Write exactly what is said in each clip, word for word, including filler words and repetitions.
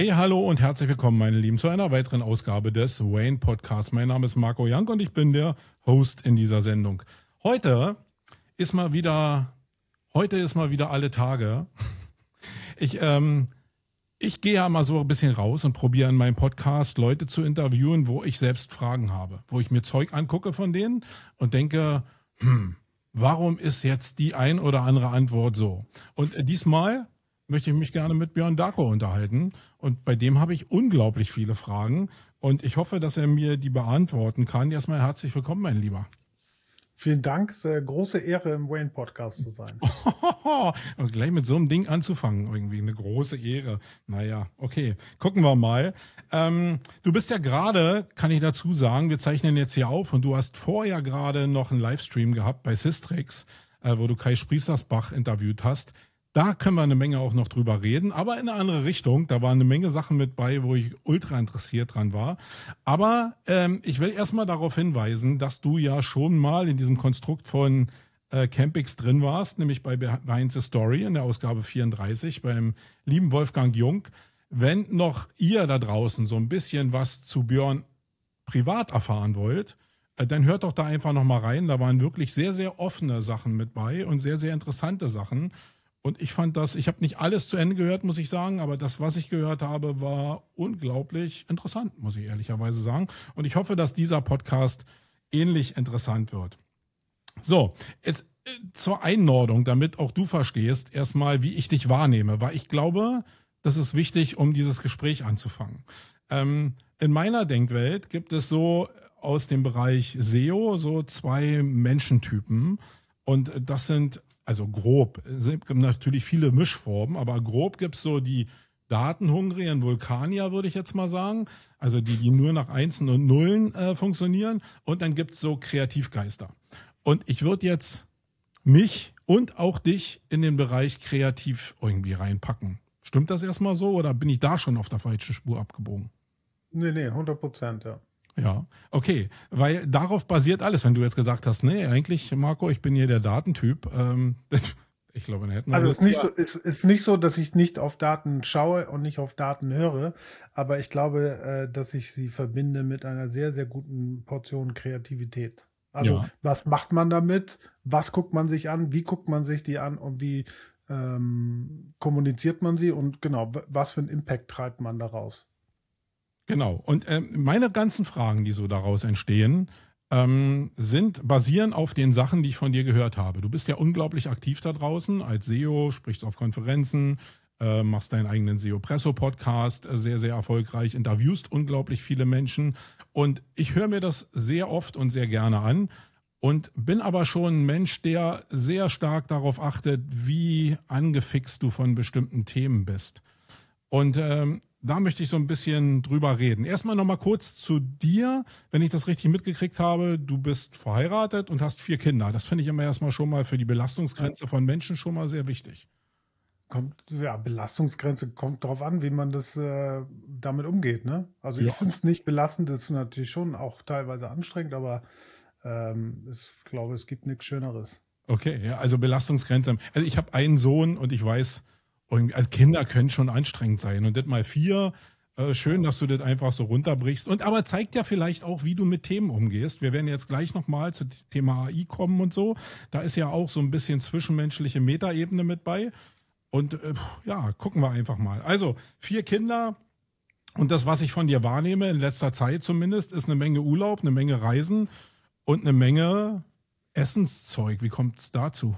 Hey, hallo und herzlich willkommen, meine Lieben, zu einer weiteren Ausgabe des Wayne Podcasts. Mein Name ist Marco Young und ich bin der Host in dieser Sendung. Heute ist mal wieder, heute ist mal wieder alle Tage. Ich, ähm, ich gehe ja mal so ein bisschen raus und probiere in meinem Podcast Leute zu interviewen, wo ich selbst Fragen habe, wo ich mir Zeug angucke von denen und denke, hm, warum ist jetzt die ein oder andere Antwort so? Und äh, diesmal möchte ich mich gerne mit Björn Darko unterhalten. Und bei dem habe ich unglaublich viele Fragen. Und ich hoffe, dass er mir die beantworten kann. Erstmal herzlich willkommen, mein Lieber. Vielen Dank. Es ist eine große Ehre, im Wayne-Podcast zu sein. Und gleich mit so einem Ding anzufangen, irgendwie eine große Ehre. Naja, okay, gucken wir mal. Ähm, du bist ja gerade, kann ich dazu sagen, wir zeichnen jetzt hier auf und du hast vorher gerade noch einen Livestream gehabt bei Systrix, äh, wo du Kai Spriestersbach interviewt hast. Da können wir eine Menge auch noch drüber reden, aber in eine andere Richtung. Da waren eine Menge Sachen mit bei, wo ich ultra interessiert dran war. Aber ähm, ich will erstmal darauf hinweisen, dass du ja schon mal in diesem Konstrukt von äh, Campix drin warst, nämlich bei Behind the Story in der Ausgabe vierunddreißig beim lieben Wolfgang Jung. Wenn noch ihr da draußen so ein bisschen was zu Björn privat erfahren wollt, äh, dann hört doch da einfach noch mal rein. Da waren wirklich sehr, sehr offene Sachen mit bei und sehr, sehr interessante Sachen. Und ich fand das, ich habe nicht alles zu Ende gehört, muss ich sagen, aber das, was ich gehört habe, war unglaublich interessant, muss ich ehrlicherweise sagen. Und ich hoffe, dass dieser Podcast ähnlich interessant wird. So, jetzt äh, zur Einordnung, damit auch du verstehst, erstmal, wie ich dich wahrnehme, weil ich glaube, das ist wichtig, um dieses Gespräch anzufangen. Ähm, in meiner Denkwelt gibt es so aus dem Bereich S E O so zwei Menschentypen und das sind also grob, es gibt natürlich viele Mischformen, aber grob gibt es so die datenhungrigen Vulkanier, würde ich jetzt mal sagen. Also die, die nur nach Einsen und Nullen äh, funktionieren. Und dann gibt es so Kreativgeister. Und ich würde jetzt mich und auch dich in den Bereich kreativ irgendwie reinpacken. Stimmt das erstmal so oder bin ich da schon auf der falschen Spur abgebogen? Nee, nee, hundert Prozent, ja. Ja, okay, weil darauf basiert alles. Wenn du jetzt gesagt hast, nee, eigentlich, Marco, ich bin hier der Datentyp. Ähm, ich glaube, dann hätten wir Also es jetzt ist nicht, so, es ist nicht so, dass ich nicht auf Daten schaue und nicht auf Daten höre, aber ich glaube, äh, dass ich sie verbinde mit einer sehr, sehr guten Portion Kreativität. Also ja. was macht man damit? Was guckt man sich an? Wie guckt man sich die an? Und wie ähm, kommuniziert man sie? Und genau, w- was für einen Impact treibt man daraus? Genau. Und ähm, meine ganzen Fragen, die so daraus entstehen, ähm, sind basieren auf den Sachen, die ich von dir gehört habe. Du bist ja unglaublich aktiv da draußen als S E O, sprichst auf Konferenzen, äh, machst deinen eigenen S E O-Presso-Podcast, äh, sehr, sehr erfolgreich, interviewst unglaublich viele Menschen. Und ich höre mir das sehr oft und sehr gerne an und bin aber schon ein Mensch, der sehr stark darauf achtet, wie angefixt du von bestimmten Themen bist. Und ähm, da möchte ich so ein bisschen drüber reden. Erstmal nochmal kurz zu dir, wenn ich das richtig mitgekriegt habe. Du bist verheiratet und hast vier Kinder. Das finde ich immer erstmal schon mal für die Belastungsgrenze von Menschen schon mal sehr wichtig. Kommt, ja, Belastungsgrenze kommt darauf an, wie man das äh, damit umgeht, ne? Also Ja. ich finde es nicht belastend, das ist natürlich schon auch teilweise anstrengend, aber ähm, es- ich glaube, es gibt nichts Schöneres. Okay, ja, also Belastungsgrenze. Also ich habe einen Sohn und ich weiß, irgendwie, also Kinder können schon anstrengend sein. Und das mal vier, äh, schön, Ja. dass du das einfach so runterbrichst. Und aber zeigt ja vielleicht auch, wie du mit Themen umgehst. Wir werden jetzt gleich nochmal zum Thema A I kommen und so. Da ist ja auch so ein bisschen zwischenmenschliche Metaebene mit bei. Und äh, ja, gucken wir einfach mal. Also, vier Kinder und das, was ich von dir wahrnehme, in letzter Zeit zumindest, ist eine Menge Urlaub, eine Menge Reisen und eine Menge Essenszeug. Wie kommt es dazu?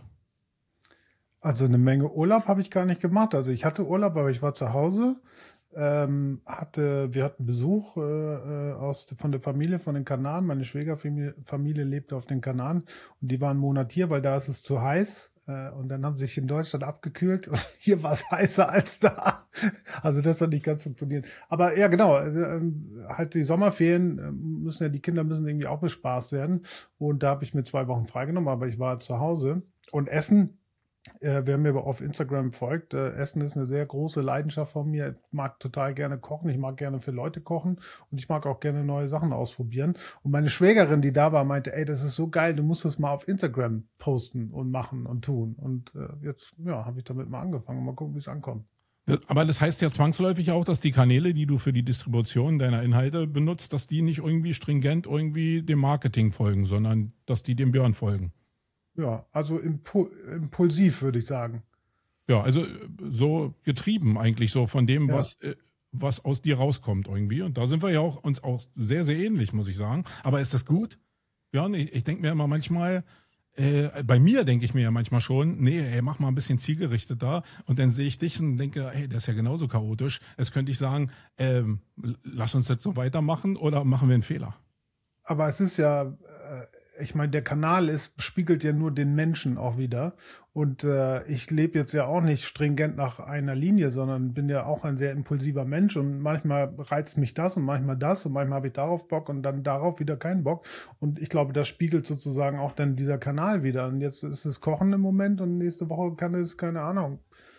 Also eine Menge Urlaub habe ich gar nicht gemacht. Also ich hatte Urlaub, aber ich war zu Hause. Ähm, hatte, wir hatten Besuch äh, äh, aus, von der Familie von den Kanaren. Meine Schwiegerfamilie Familie lebte auf den Kanaren und die waren einen Monat hier, weil da ist es zu heiß. Äh, und dann haben sie sich in Deutschland abgekühlt und hier war es heißer als da. Also das hat nicht ganz funktioniert. Aber ja, genau, also, ähm, halt die Sommerferien äh, müssen ja, die Kinder müssen irgendwie auch bespaßt werden. Und da habe ich mir zwei Wochen freigenommen, aber ich war zu Hause. Und Essen, äh, wer mir aber auf Instagram folgt, äh, Essen ist eine sehr große Leidenschaft von mir. Ich mag total gerne kochen, ich mag gerne für Leute kochen und ich mag auch gerne neue Sachen ausprobieren. Und meine Schwägerin, die da war, meinte, ey, das ist so geil, du musst das mal auf Instagram posten und machen und tun. Und äh, jetzt, ja, habe ich damit mal angefangen. Mal gucken, wie es ankommt. Das, aber das heißt ja zwangsläufig auch, dass die Kanäle, die du für die Distribution deiner Inhalte benutzt, dass die nicht irgendwie stringent irgendwie dem Marketing folgen, sondern dass die dem Björn folgen. Ja, also impu impulsiv, würde ich sagen. Ja, also äh, so getrieben eigentlich so von dem, Ja. was, äh, was aus dir rauskommt irgendwie. Und da sind wir ja auch uns auch sehr, sehr ähnlich, muss ich sagen. Aber ist das gut? Björn, ich, ich denke mir immer manchmal, Äh, bei mir denke ich mir ja manchmal schon, nee, ey, mach mal ein bisschen zielgerichteter. Und dann sehe ich dich und denke, hey, der ist ja genauso chaotisch. Jetzt könnte ich sagen, ähm, lass uns das so weitermachen oder machen wir einen Fehler? Aber es ist ja, äh, ich meine, der Kanal ist, spiegelt ja nur den Menschen auch wieder. Und äh, ich lebe jetzt ja auch nicht stringent nach einer Linie, sondern bin ja auch ein sehr impulsiver Mensch. Und manchmal reizt mich das und manchmal das und manchmal habe ich darauf Bock und dann darauf wieder keinen Bock. Und ich glaube, das spiegelt sozusagen auch dann dieser Kanal wieder. Und jetzt ist es Kochen im Moment und nächste Woche kann es, keine Ahnung,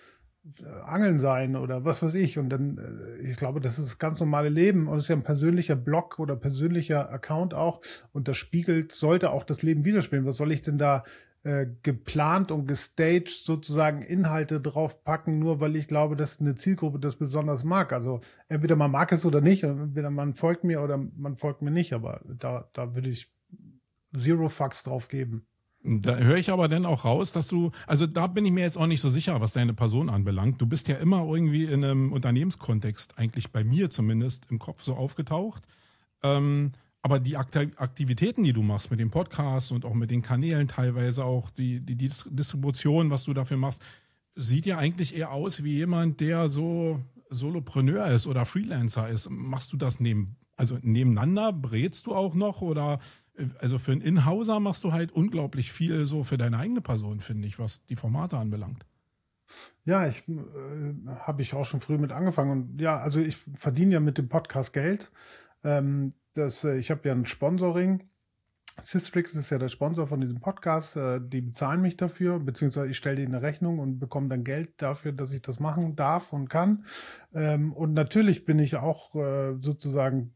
Angeln sein oder was weiß ich. Und dann, äh, ich glaube, das ist das ganz normale Leben und es ist ja ein persönlicher Blog oder persönlicher Account auch. Und das spiegelt, sollte auch das Leben widerspiegeln. Was soll ich denn da äh, geplant und gestaged sozusagen Inhalte draufpacken, nur weil ich glaube, dass eine Zielgruppe das besonders mag. Also entweder man mag es oder nicht, entweder man folgt mir oder man folgt mir nicht. Aber da, da würde ich Zero Fucks drauf geben. Da höre ich aber dann auch raus, dass du, also da bin ich mir jetzt auch nicht so sicher, was deine Person anbelangt. Du bist ja immer irgendwie in einem Unternehmenskontext, eigentlich bei mir zumindest, im Kopf so aufgetaucht. Ähm, aber die Aktivitäten, die du machst mit dem Podcast und auch mit den Kanälen teilweise auch, die, die, die Distribution, was du dafür machst, sieht ja eigentlich eher aus wie jemand, der so Solopreneur ist oder Freelancer ist. Machst du das neben, also nebeneinander? Brätst du auch noch oder also für einen Inhauser machst du halt unglaublich viel so für deine eigene Person, finde ich, was die Formate anbelangt. Ja, ich äh, habe ich auch schon früh mit angefangen und ja, also ich verdiene ja mit dem Podcast Geld. Ähm, das, äh, ich habe ja ein Sponsoring. Systrix ist ja der Sponsor von diesem Podcast. Äh, die bezahlen mich dafür, beziehungsweise ich stelle denen eine Rechnung und bekomme dann Geld dafür, dass ich das machen darf und kann. Ähm, und natürlich bin ich auch äh, sozusagen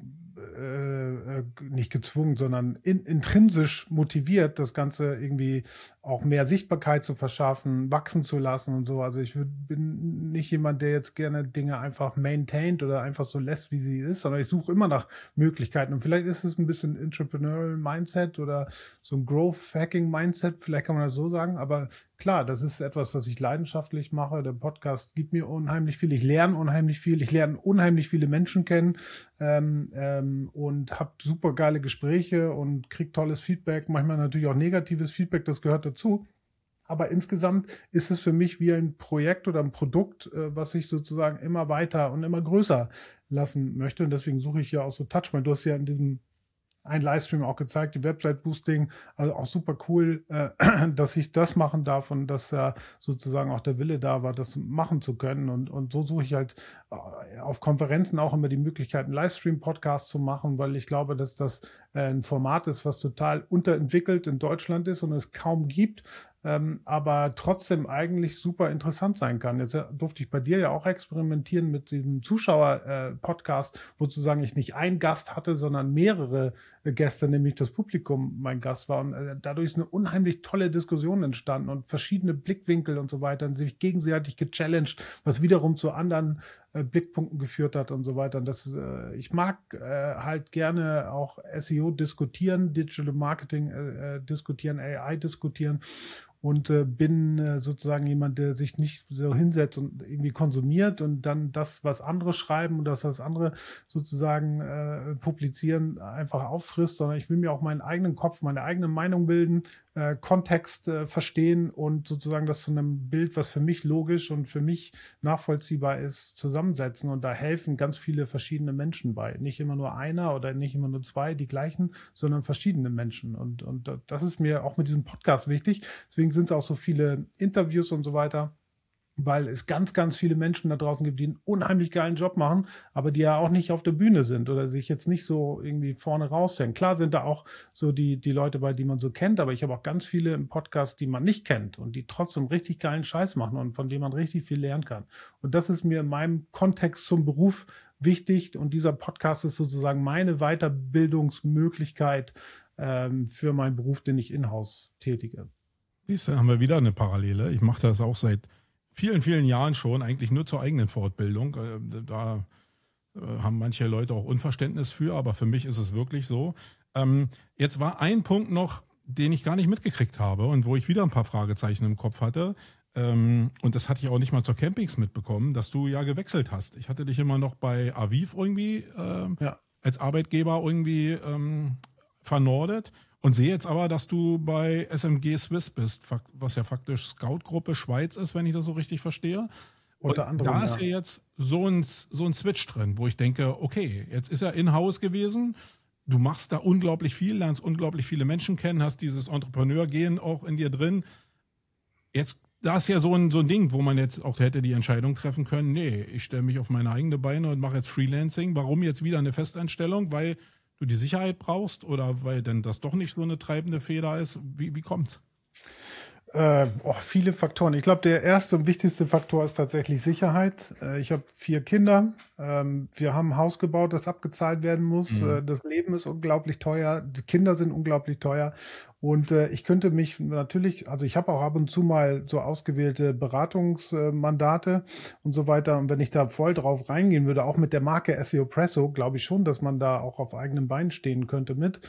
äh, nicht gezwungen, sondern in, intrinsisch motiviert, das Ganze irgendwie auch mehr Sichtbarkeit zu verschaffen, wachsen zu lassen und so. Also ich bin nicht jemand, der jetzt gerne Dinge einfach maintaint oder einfach so lässt, wie sie ist, sondern ich suche immer nach Möglichkeiten. Und vielleicht ist es ein bisschen Entrepreneurial Mindset oder so ein Growth Hacking Mindset, vielleicht kann man das so sagen, aber klar, das ist etwas, was ich leidenschaftlich mache. Der Podcast gibt mir unheimlich viel. Ich lerne unheimlich viel. Ich lerne unheimlich viele Menschen kennen ähm, ähm, und habe super geile Gespräche und kriege tolles Feedback. Manchmal natürlich auch negatives Feedback, das gehört dazu. Aber insgesamt ist es für mich wie ein Projekt oder ein Produkt, äh, was ich sozusagen immer weiter und immer größer lassen möchte. Und deswegen suche ich ja auch so Touchpoint. Du hast ja in diesem ein Livestream auch gezeigt, die Website-Boosting, also auch super cool, äh, dass ich das machen darf und dass äh, sozusagen auch der Wille da war, das machen zu können. Und, und so suche ich halt äh, auf Konferenzen auch immer die Möglichkeit, einen Livestream-Podcast zu machen, weil ich glaube, dass das äh, ein Format ist, was total unterentwickelt in Deutschland ist und es kaum gibt. Ähm, aber trotzdem eigentlich super interessant sein kann. Jetzt äh, durfte ich bei dir ja auch experimentieren mit diesem Zuschauer-Podcast, äh, wo sozusagen ich nicht einen Gast hatte, sondern mehrere äh, Gäste, nämlich das Publikum mein Gast war. Und äh, dadurch ist eine unheimlich tolle Diskussion entstanden und verschiedene Blickwinkel und so weiter und sich gegenseitig gechallenged, was wiederum zu anderen äh, Blickpunkten geführt hat und so weiter. Und das, äh, ich mag äh, halt gerne auch S E O diskutieren, Digital Marketing äh, diskutieren, A I diskutieren. Und äh, bin äh, sozusagen jemand, der sich nicht so hinsetzt und irgendwie konsumiert und dann das, was andere schreiben und das, was andere sozusagen äh, publizieren, einfach auffrisst, sondern ich will mir auch meinen eigenen Kopf, meine eigene Meinung bilden, äh, Kontext äh, verstehen und sozusagen das zu einem Bild, was für mich logisch und für mich nachvollziehbar ist, zusammensetzen. Und da helfen ganz viele verschiedene Menschen bei. Nicht immer nur einer oder nicht immer nur zwei, die gleichen, sondern verschiedene Menschen. Und, und das ist mir auch mit diesem Podcast wichtig. Deswegen sind es auch so viele Interviews und so weiter, weil es ganz, ganz viele Menschen da draußen gibt, die einen unheimlich geilen Job machen, aber die ja auch nicht auf der Bühne sind oder sich jetzt nicht so irgendwie vorne raushängen. Klar sind da auch so die, die Leute bei, die man so kennt, aber ich habe auch ganz viele im Podcast, die man nicht kennt und die trotzdem richtig geilen Scheiß machen und von denen man richtig viel lernen kann. Und das ist mir in meinem Kontext zum Beruf wichtig und dieser Podcast ist sozusagen meine Weiterbildungsmöglichkeit ähm, für meinen Beruf, den ich in-house tätige. Siehst du, haben wir wieder eine Parallele. Ich mache das auch seit vielen, vielen Jahren schon, eigentlich nur zur eigenen Fortbildung. Äh, Da äh, haben manche Leute auch Unverständnis für, aber für mich ist es wirklich so. Ähm, jetzt war ein Punkt noch, den ich gar nicht mitgekriegt habe und wo ich wieder ein paar Fragezeichen im Kopf hatte. Ähm, und das hatte ich auch nicht mal zur Campings mitbekommen, dass du ja gewechselt hast. Ich hatte dich immer noch bei Aviv irgendwie ähm, Ja. als Arbeitgeber irgendwie ähm, vernordet und sehe jetzt aber, dass du bei S M G Swiss bist, fak- was ja faktisch Scout-Gruppe Schweiz ist, wenn ich das so richtig verstehe. Und Unter da anderem, ist ja. ja jetzt so ein, so ein Switch drin, wo ich denke, okay, jetzt ist er in-house gewesen. Du machst da unglaublich viel, lernst unglaublich viele Menschen kennen, hast dieses Entrepreneur-Gen auch in dir drin. Jetzt, da ist ja so ein, so ein Ding, wo man jetzt auch hätte die Entscheidung treffen können, nee, ich stelle mich auf meine eigenen Beine und mache jetzt Freelancing. Warum jetzt wieder eine Festeinstellung? Weil du die Sicherheit brauchst oder weil denn das doch nicht so eine treibende Feder ist? Wie, wie kommt's? Äh, oh, viele Faktoren. Ich glaube, der erste und wichtigste Faktor ist tatsächlich Sicherheit. Äh, ich habe vier Kinder. Ähm, wir haben ein Haus gebaut, das abgezahlt werden muss. Mhm. Äh, das Leben ist unglaublich teuer. Die Kinder sind unglaublich teuer. Und äh, ich könnte mich natürlich, also ich habe auch ab und zu mal so ausgewählte Beratungsmandate und so weiter. Und wenn ich da voll drauf reingehen würde, auch mit der Marke S E O Presso, glaube ich schon, dass man da auch auf eigenen Beinen stehen könnte mit.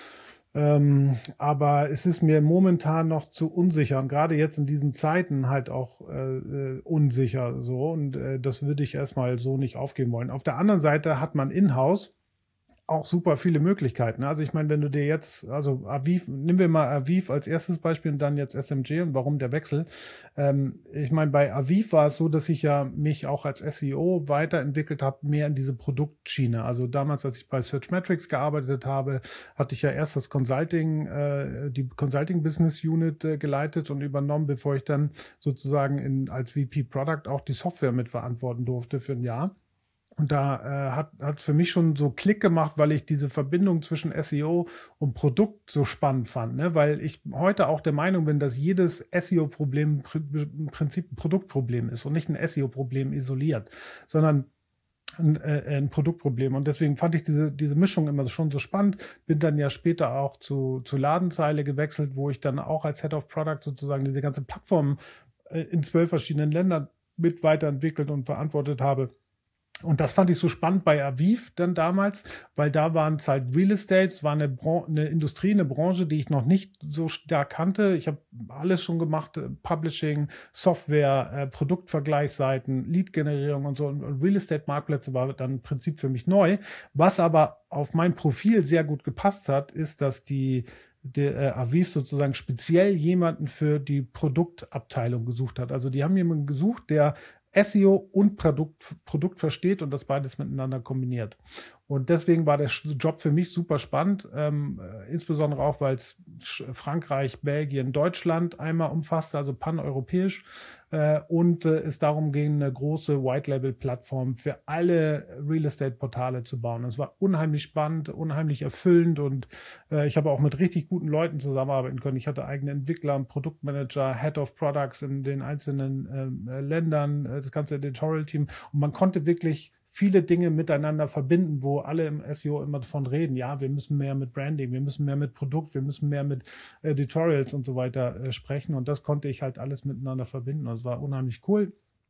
Ähm, aber es ist mir momentan noch zu unsicher und gerade jetzt in diesen Zeiten halt auch äh, äh, unsicher so und äh, das würde ich erstmal so nicht aufgeben wollen. Auf der anderen Seite hat man in-house auch super viele Möglichkeiten. Also ich meine, wenn du dir jetzt, also Aviv, nehmen wir mal Aviv als erstes Beispiel und dann jetzt S M G und warum der Wechsel. Ähm, ich meine, bei Aviv war es so, dass ich ja mich auch als S E O weiterentwickelt habe, mehr in diese Produktschiene. Also damals, als ich bei Searchmetrics gearbeitet habe, hatte ich ja erst das Consulting, äh, die Consulting Business Unit äh, geleitet und übernommen, bevor ich dann sozusagen in, als V P Product auch die Software mitverantworten durfte für ein Jahr. Und da äh, hat es für mich schon so Klick gemacht, weil ich diese Verbindung zwischen S E O und Produkt so spannend fand. Ne? Weil ich heute auch der Meinung bin, dass jedes S E O-Problem im Prinzip ein Produktproblem ist und nicht ein S E O-Problem isoliert, sondern ein, äh, ein Produktproblem. Und deswegen fand ich diese, diese Mischung immer schon so spannend. Bin dann ja später auch zu, zu Ladenzeile gewechselt, wo ich dann auch als Head of Product sozusagen diese ganze Plattform äh, in zwölf verschiedenen Ländern mit weiterentwickelt und verantwortet habe. Und das fand ich so spannend bei Aviv dann damals, weil da waren es halt Real Estate, es war eine, Bran eine Industrie, eine Branche, die ich noch nicht so stark kannte. Ich habe alles schon gemacht, äh, Publishing, Software, äh, Produktvergleichsseiten, Lead-Generierung und so. Und Real Estate-Marktplätze war dann im Prinzip für mich neu. Was aber auf mein Profil sehr gut gepasst hat, ist, dass die der äh, Aviv sozusagen speziell jemanden für die Produktabteilung gesucht hat. Also die haben jemanden gesucht, der S E O und Produkt, Produkt versteht und das beides miteinander kombiniert. Und deswegen war der Job für mich super spannend, ähm, äh, insbesondere auch, weil es Frankreich, Belgien, Deutschland einmal umfasste, also paneuropäisch, äh, und äh, es darum ging, eine große White-Label-Plattform für alle Real-Estate-Portale zu bauen. Es war unheimlich spannend, unheimlich erfüllend und äh, ich habe auch mit richtig guten Leuten zusammenarbeiten können. Ich hatte eigene Entwickler, Produktmanager, Head of Products in den einzelnen äh, Ländern, äh, das ganze Editorial-Team und man konnte wirklich viele Dinge miteinander verbinden, wo alle im S E O immer davon reden, ja, wir müssen mehr mit Branding, wir müssen mehr mit Produkt, wir müssen mehr mit Editorials und so weiter äh, sprechen und das konnte ich halt alles miteinander verbinden. Das war unheimlich cool.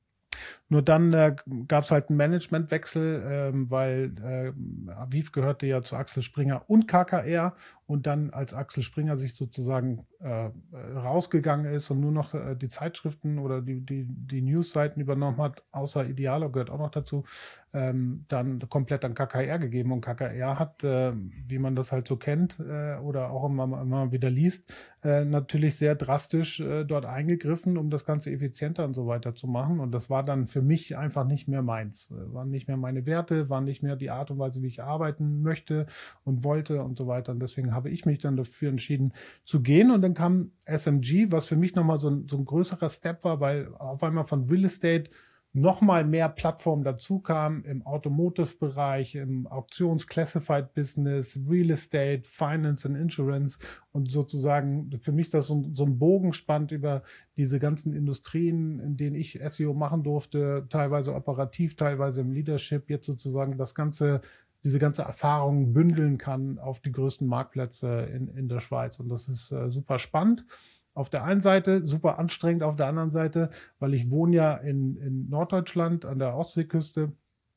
Nur dann äh, gab es halt einen Managementwechsel, ähm, weil äh, Aviv gehörte ja zu Axel Springer und K K R und dann als Axel Springer sich sozusagen äh, rausgegangen ist und nur noch äh, die Zeitschriften oder die, die, die Newsseiten übernommen hat, außer Idealo gehört auch noch dazu, ähm, dann komplett an K K R gegeben und K K R hat, äh, wie man das halt so kennt äh, oder auch immer, immer wieder liest, äh, natürlich sehr drastisch äh, dort eingegriffen, um das Ganze effizienter und so weiter zu machen und das war dann für mich einfach nicht mehr meins. Waren nicht mehr meine Werte, waren nicht mehr die Art und Weise, wie ich arbeiten möchte und wollte und so weiter. Und deswegen habe ich mich dann dafür entschieden zu gehen. Und dann kam S M G, was für mich nochmal so ein, so ein größerer Step war, weil auf einmal von Real Estate nochmal mehr Plattformen dazu kamen im Automotive-Bereich, im Auktions-Classified-Business, Real Estate, Finance and Insurance und sozusagen für mich das so, so ein Bogen spannt über diese ganzen Industrien, in denen ich S E O machen durfte, teilweise operativ, teilweise im Leadership, jetzt sozusagen das ganze diese ganze Erfahrung bündeln kann auf die größten Marktplätze in, in der Schweiz. Und das ist äh, super spannend. auf der einen Seite super anstrengend, auf der anderen Seite, weil ich wohne ja in, in Norddeutschland an der Ostseeküste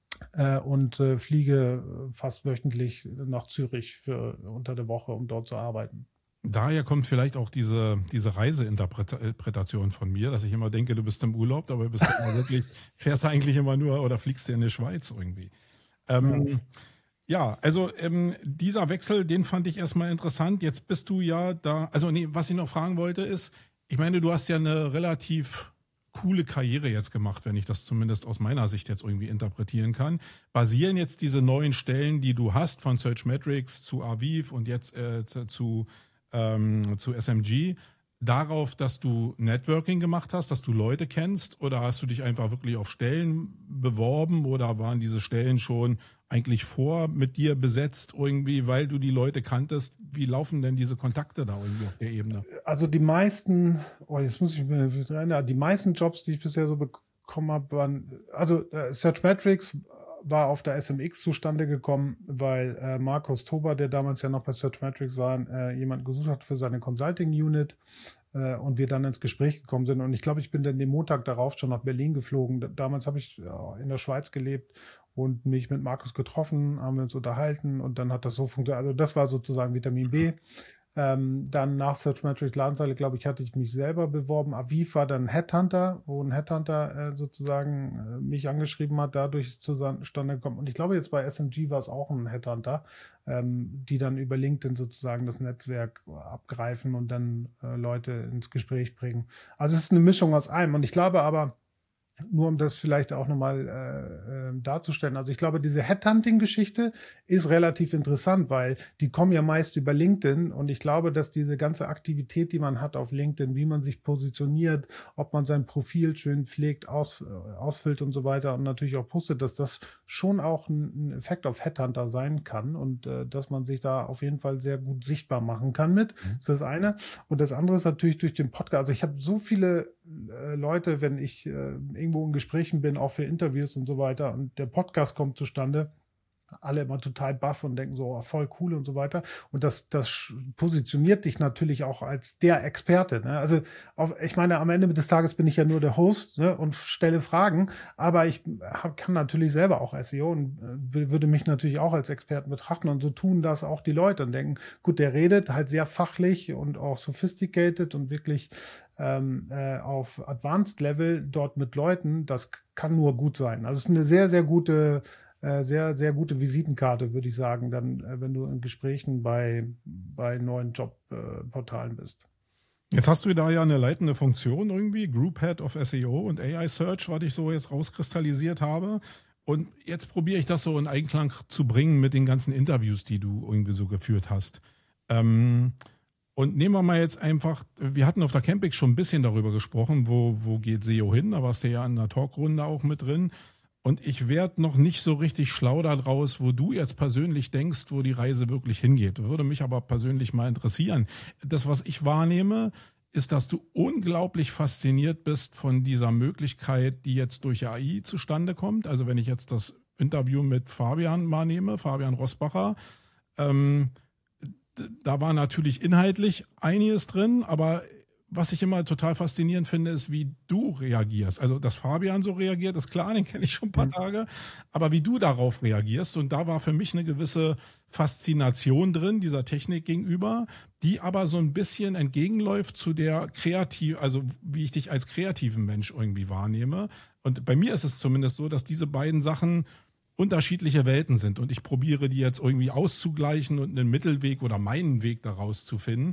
äh, und äh, fliege fast wöchentlich nach Zürich für unter der Woche, um dort zu arbeiten. Daher kommt vielleicht auch diese, diese Reiseinterpretation von mir, dass ich immer denke, du bist im Urlaub, dabei bist du immer wirklich, fährst du eigentlich immer nur oder fliegst du in die Schweiz irgendwie. Ja. Ähm, ja, also ähm, dieser Wechsel, den fand ich erstmal interessant. Jetzt bist du ja da, also nee, was ich noch fragen wollte ist, ich meine, du hast ja eine relativ coole Karriere jetzt gemacht, wenn ich das zumindest aus meiner Sicht jetzt irgendwie interpretieren kann. Basieren jetzt diese neuen Stellen, die du hast, von Searchmetrics zu Aviv und jetzt äh, zu, zu ähm, zu S M G, darauf, dass du Networking gemacht hast, dass du Leute kennst, oder hast du dich einfach wirklich auf Stellen beworben oder waren diese Stellen schon eigentlich vor mit dir besetzt irgendwie, weil du die Leute kanntest? Wie laufen denn diese Kontakte da irgendwie auf der Ebene? Also die meisten, oh, jetzt muss ich mir wieder erinnern, die meisten Jobs, die ich bisher so bekommen habe, waren, also äh, Searchmetrics war auf der S M X zustande gekommen, weil äh, Markus Tober, der damals ja noch bei Searchmetrics war, äh, jemanden gesucht hat für seine Consulting-Unit äh, und wir dann ins Gespräch gekommen sind. Und ich glaube, ich bin dann den Montag darauf schon nach Berlin geflogen. D- Damals habe ich äh, in der Schweiz gelebt und mich mit Markus getroffen, haben wir uns unterhalten und dann hat das so funktioniert. Also das war sozusagen Vitamin B. Ähm, dann nach Searchmetrics Ladenzeile, glaube ich, hatte ich mich selber beworben. Aviv war dann Headhunter, wo ein Headhunter äh, sozusagen äh, mich angeschrieben hat, dadurch zustande gekommen. Und ich glaube, jetzt bei S M G war es auch ein Headhunter, ähm, die dann über LinkedIn sozusagen das Netzwerk abgreifen und dann äh, Leute ins Gespräch bringen. Also es ist eine Mischung aus allem. Und ich glaube aber, nur um das vielleicht auch nochmal äh, äh, darzustellen. Also ich glaube, diese Headhunting-Geschichte ist relativ interessant, weil die kommen ja meist über LinkedIn und ich glaube, dass diese ganze Aktivität, die man hat auf LinkedIn, wie man sich positioniert, ob man sein Profil schön pflegt, aus, äh, ausfüllt und so weiter und natürlich auch postet, dass das schon auch ein, ein Effekt auf Headhunter sein kann und äh, dass man sich da auf jeden Fall sehr gut sichtbar machen kann mit. Mhm. Das ist das eine. Und das andere ist natürlich durch den Podcast. Also ich habe so viele äh, Leute, wenn ich äh, irgendwo in Gesprächen bin, auch für Interviews und so weiter, und der Podcast kommt zustande, alle immer total baff und denken so, oh, voll cool und so weiter. Und das, das positioniert dich natürlich auch als der Experte. Ne? Also auf, ich meine, am Ende des Tages bin ich ja nur der Host, ne, und stelle Fragen, aber ich hab, kann natürlich selber auch S E O und äh, würde mich natürlich auch als Experten betrachten, und so tun das auch die Leute und denken, gut, der redet halt sehr fachlich und auch sophisticated und wirklich ähm, äh, auf Advanced Level dort mit Leuten, das kann nur gut sein. Also es ist eine sehr, sehr gute äh, sehr, sehr gute Visitenkarte, würde ich sagen, dann, äh, wenn du in Gesprächen bei, bei neuen Jobportalen äh, bist. Jetzt hast du da ja eine leitende Funktion irgendwie, Group Head of S E O und A I Search, was ich so jetzt rauskristallisiert habe. Und jetzt probiere ich das so in Einklang zu bringen mit den ganzen Interviews, die du irgendwie so geführt hast. Ähm, und nehmen wir mal jetzt einfach, wir hatten auf der Campix schon ein bisschen darüber gesprochen, wo, wo geht S E O hin, da warst du ja in der Talkrunde auch mit drin. Und ich werde noch nicht so richtig schlau daraus, wo du jetzt persönlich denkst, wo die Reise wirklich hingeht. Würde mich aber persönlich mal interessieren. Das, was ich wahrnehme, ist, dass du unglaublich fasziniert bist von dieser Möglichkeit, die jetzt durch A I zustande kommt. Also wenn ich jetzt das Interview mit Fabian mal nehme, Fabian Rosbacher, ähm, da war natürlich inhaltlich einiges drin, aber was ich immer total faszinierend finde, ist, wie du reagierst. Also, dass Fabian so reagiert, ist klar, den kenne ich schon ein paar mhm. Tage. Aber wie du darauf reagierst, und da war für mich eine gewisse Faszination drin, dieser Technik gegenüber, die aber so ein bisschen entgegenläuft zu der kreativ, also wie ich dich als kreativen Mensch irgendwie wahrnehme. Und bei mir ist es zumindest so, dass diese beiden Sachen unterschiedliche Welten sind. Und ich probiere die jetzt irgendwie auszugleichen und einen Mittelweg oder meinen Weg daraus zu finden.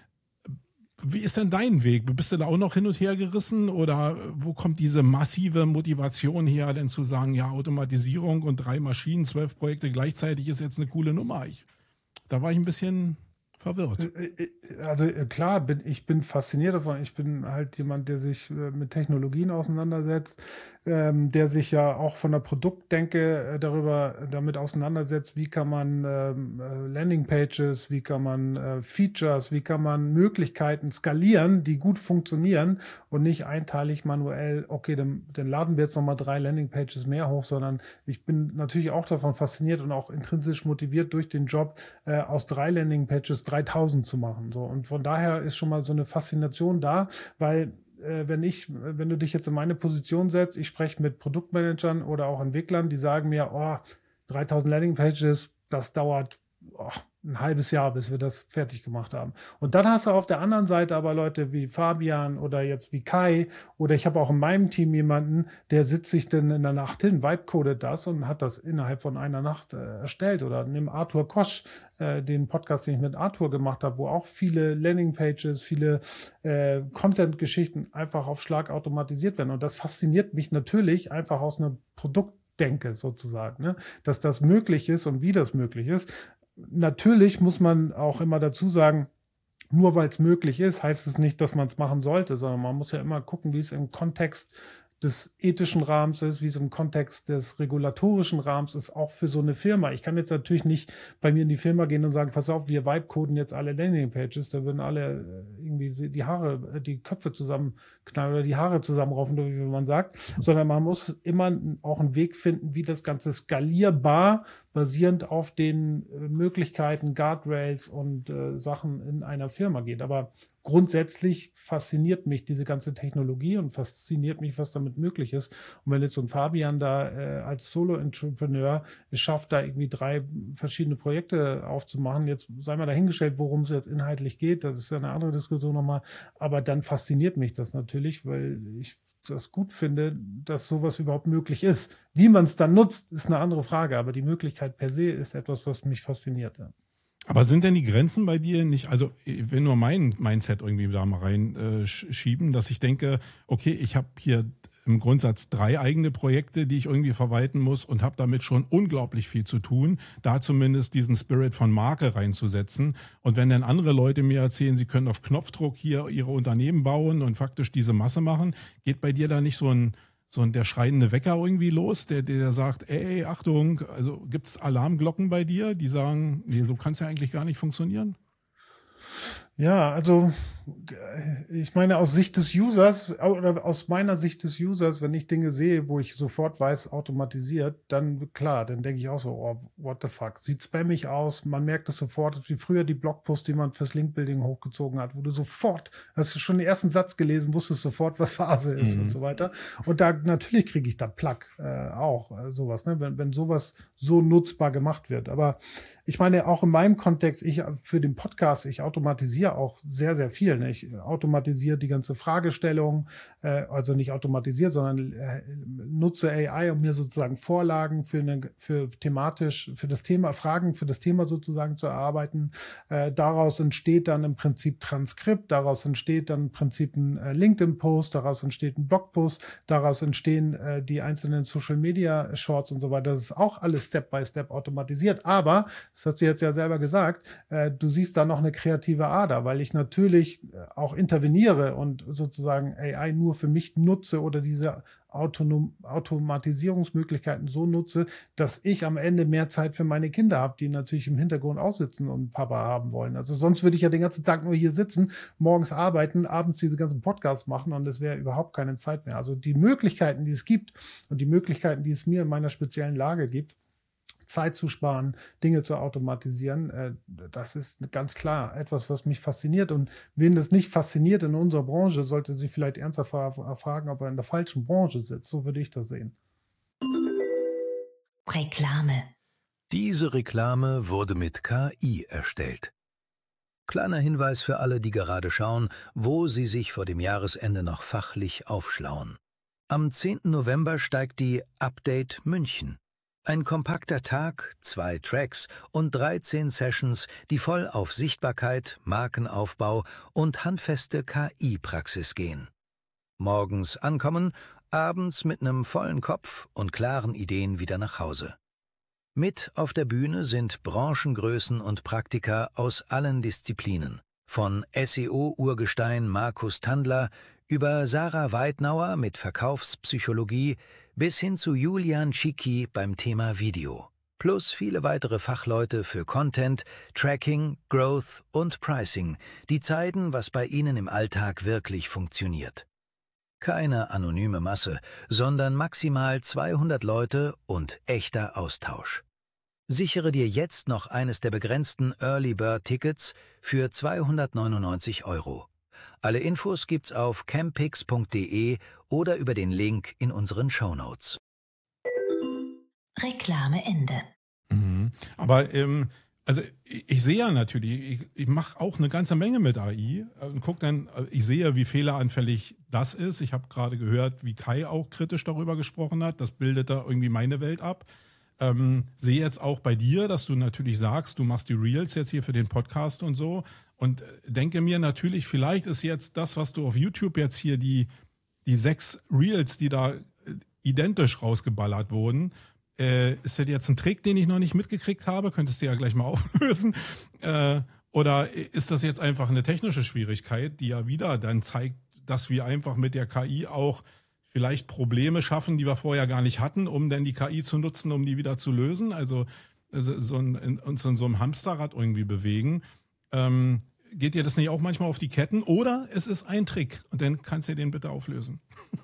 Wie ist denn dein Weg? Bist du da auch noch hin und her gerissen oder wo kommt diese massive Motivation her, denn zu sagen, ja, Automatisierung und drei Maschinen, zwölf Projekte gleichzeitig ist jetzt eine coole Nummer? Ich, da war ich ein bisschen verwirrt. Also klar, bin, ich bin fasziniert davon. Ich bin halt jemand, der sich mit Technologien auseinandersetzt, ähm, der sich ja auch von der Produktdenke darüber damit auseinandersetzt, wie kann man ähm, Landingpages, wie kann man äh, Features, wie kann man Möglichkeiten skalieren, die gut funktionieren und nicht einteilig manuell, okay, dann, dann laden wir jetzt nochmal drei Landingpages mehr hoch, sondern ich bin natürlich auch davon fasziniert und auch intrinsisch motiviert durch den Job, äh, aus drei Landingpages dreitausend zu machen. So. Und von daher ist schon mal so eine Faszination da, weil äh, wenn ich, wenn du dich jetzt in meine Position setzt, ich spreche mit Produktmanagern oder auch Entwicklern, die sagen mir, oh, dreitausend Landingpages, das dauert oh, ein halbes Jahr, bis wir das fertig gemacht haben. Und dann hast du auf der anderen Seite aber Leute wie Fabian oder jetzt wie Kai oder ich habe auch in meinem Team jemanden, der sitzt sich dann in der Nacht hin, vibe-codet das und hat das innerhalb von einer Nacht äh, erstellt. Oder nimm Arthur Kosch, äh, den Podcast, den ich mit Arthur gemacht habe, wo auch viele Landingpages, viele äh, Content-Geschichten einfach auf Schlag automatisiert werden. Und das fasziniert mich natürlich einfach aus einem Produkt denke sozusagen, ne? Dass das möglich ist und wie das möglich ist. Natürlich muss man auch immer dazu sagen, nur weil es möglich ist, heißt es nicht, dass man es machen sollte, sondern man muss ja immer gucken, wie es im Kontext des ethischen Rahmens ist, wie es im Kontext des regulatorischen Rahmens ist, auch für so eine Firma. Ich kann jetzt natürlich nicht bei mir in die Firma gehen und sagen, pass auf, wir vibe-coden jetzt alle Landingpages, da würden alle irgendwie die Haare, die Köpfe zusammenknallen oder die Haare zusammenraufen, wie man sagt, sondern man muss immer auch einen Weg finden, wie das Ganze skalierbar, basierend auf den Möglichkeiten, Guardrails und äh, Sachen in einer Firma geht. Aber grundsätzlich fasziniert mich diese ganze Technologie und fasziniert mich, was damit möglich ist. Und wenn jetzt so ein Fabian da äh, als Solo-Entrepreneur es schafft, da irgendwie drei verschiedene Projekte aufzumachen, jetzt sei mal dahingestellt, worum es jetzt inhaltlich geht, das ist ja eine andere Diskussion nochmal, aber dann fasziniert mich das natürlich, weil ich das gut finde, dass sowas überhaupt möglich ist. Wie man es dann nutzt, ist eine andere Frage, aber die Möglichkeit per se ist etwas, was mich fasziniert. Ja. Aber sind denn die Grenzen bei dir nicht, also ich will nur mein Mindset irgendwie da mal reinschieben, äh, dass ich denke, okay, ich habe hier im Grundsatz drei eigene Projekte, die ich irgendwie verwalten muss und habe damit schon unglaublich viel zu tun, da zumindest diesen Spirit von Marke reinzusetzen. Und wenn dann andere Leute mir erzählen, sie können auf Knopfdruck hier ihre Unternehmen bauen und faktisch diese Masse machen, geht bei dir da nicht so ein so ein der schreiende Wecker irgendwie los, der der sagt, ey, Achtung, also gibt's Alarmglocken bei dir, die sagen, nee, so kann's ja eigentlich gar nicht funktionieren? Ja, also ich meine, aus Sicht des Users oder aus meiner Sicht des Users, wenn ich Dinge sehe, wo ich sofort weiß, automatisiert, dann klar, dann denke ich auch so, oh, what the fuck, sieht spammig aus, man merkt es sofort, wie früher die Blogposts, die man fürs Linkbuilding hochgezogen hat, wo du sofort, hast du schon den ersten Satz gelesen, wusstest sofort, was Phase ist mhm. und so weiter. Und da natürlich kriege ich da Plug äh, auch, äh, sowas, ne? wenn, wenn sowas so nutzbar gemacht wird. Aber ich meine, auch in meinem Kontext, ich für den Podcast, ich automatisiere auch sehr, sehr viel. Ne? Ich automatisiere die ganze Fragestellung, äh, also nicht automatisiert, sondern äh, nutze A I, um mir sozusagen Vorlagen für, eine, für thematisch, für das Thema, Fragen für das Thema sozusagen zu erarbeiten. Äh, daraus entsteht dann im Prinzip Transkript, daraus entsteht dann im Prinzip ein äh, LinkedIn-Post, daraus entsteht ein Blogpost, daraus entstehen äh, die einzelnen Social-Media-Shorts und so weiter. Das ist auch alles Step-by-Step automatisiert. Aber, das hast du jetzt ja selber gesagt, äh, du siehst da noch eine kreative Ader, weil ich natürlich auch interveniere und sozusagen A I nur für mich nutze oder diese Autonom Automatisierungsmöglichkeiten so nutze, dass ich am Ende mehr Zeit für meine Kinder habe, die natürlich im Hintergrund aussitzen und Papa haben wollen. Also sonst würde ich ja den ganzen Tag nur hier sitzen, morgens arbeiten, abends diese ganzen Podcasts machen und es wäre überhaupt keine Zeit mehr. Also die Möglichkeiten, die es gibt und die Möglichkeiten, die es mir in meiner speziellen Lage gibt, Zeit zu sparen, Dinge zu automatisieren, äh, das ist ganz klar etwas, was mich fasziniert. Und wen das nicht fasziniert in unserer Branche, sollte sich vielleicht ernsthaft fra fragen, ob er in der falschen Branche sitzt. So würde ich das sehen. Reklame. Diese Reklame wurde mit K I erstellt. Kleiner Hinweis für alle, die gerade schauen, wo sie sich vor dem Jahresende noch fachlich aufschlauen. Am zehnten November steigt die Update München. Ein kompakter Tag, zwei Tracks und dreizehn Sessions, die voll auf Sichtbarkeit, Markenaufbau und handfeste K I-Praxis gehen. Morgens ankommen, abends mit einem vollen Kopf und klaren Ideen wieder nach Hause. Mit auf der Bühne sind Branchengrößen und Praktiker aus allen Disziplinen. Von S E O-Urgestein Markus Tandler über Sarah Weidnauer mit Verkaufspsychologie bis hin zu Julian Schicki beim Thema Video. Plus viele weitere Fachleute für Content, Tracking, Growth und Pricing, die zeigen, was bei ihnen im Alltag wirklich funktioniert. Keine anonyme Masse, sondern maximal zweihundert Leute und echter Austausch. Sichere dir jetzt noch eines der begrenzten Early Bird Tickets für zweihundertneunundneunzig Euro. Alle Infos gibt's auf campix punkt de oder über den Link in unseren Shownotes. Reklame Ende. Mhm. Aber ähm, also ich, ich sehe ja natürlich, ich, ich mache auch eine ganze Menge mit A I und guck dann, ich sehe, wie fehleranfällig das ist. Ich habe gerade gehört, wie Kai auch kritisch darüber gesprochen hat. Das bildet da irgendwie meine Welt ab. Ähm, sehe jetzt auch bei dir, dass du natürlich sagst, du machst die Reels jetzt hier für den Podcast und so und denke mir natürlich, vielleicht ist jetzt das, was du auf YouTube jetzt hier, die, die sechs Reels, die da identisch rausgeballert wurden, äh, ist das jetzt ein Trick, den ich noch nicht mitgekriegt habe? Könntest du ja gleich mal auflösen. Äh, oder ist das jetzt einfach eine technische Schwierigkeit, die ja wieder dann zeigt, dass wir einfach mit der K I auch vielleicht Probleme schaffen, die wir vorher gar nicht hatten, um dann die K I zu nutzen, um die wieder zu lösen. Also, also so ein, uns in so einem Hamsterrad irgendwie bewegen. Ähm, geht dir das nicht auch manchmal auf die Ketten? Oder es ist ein Trick und dann kannst du den bitte auflösen.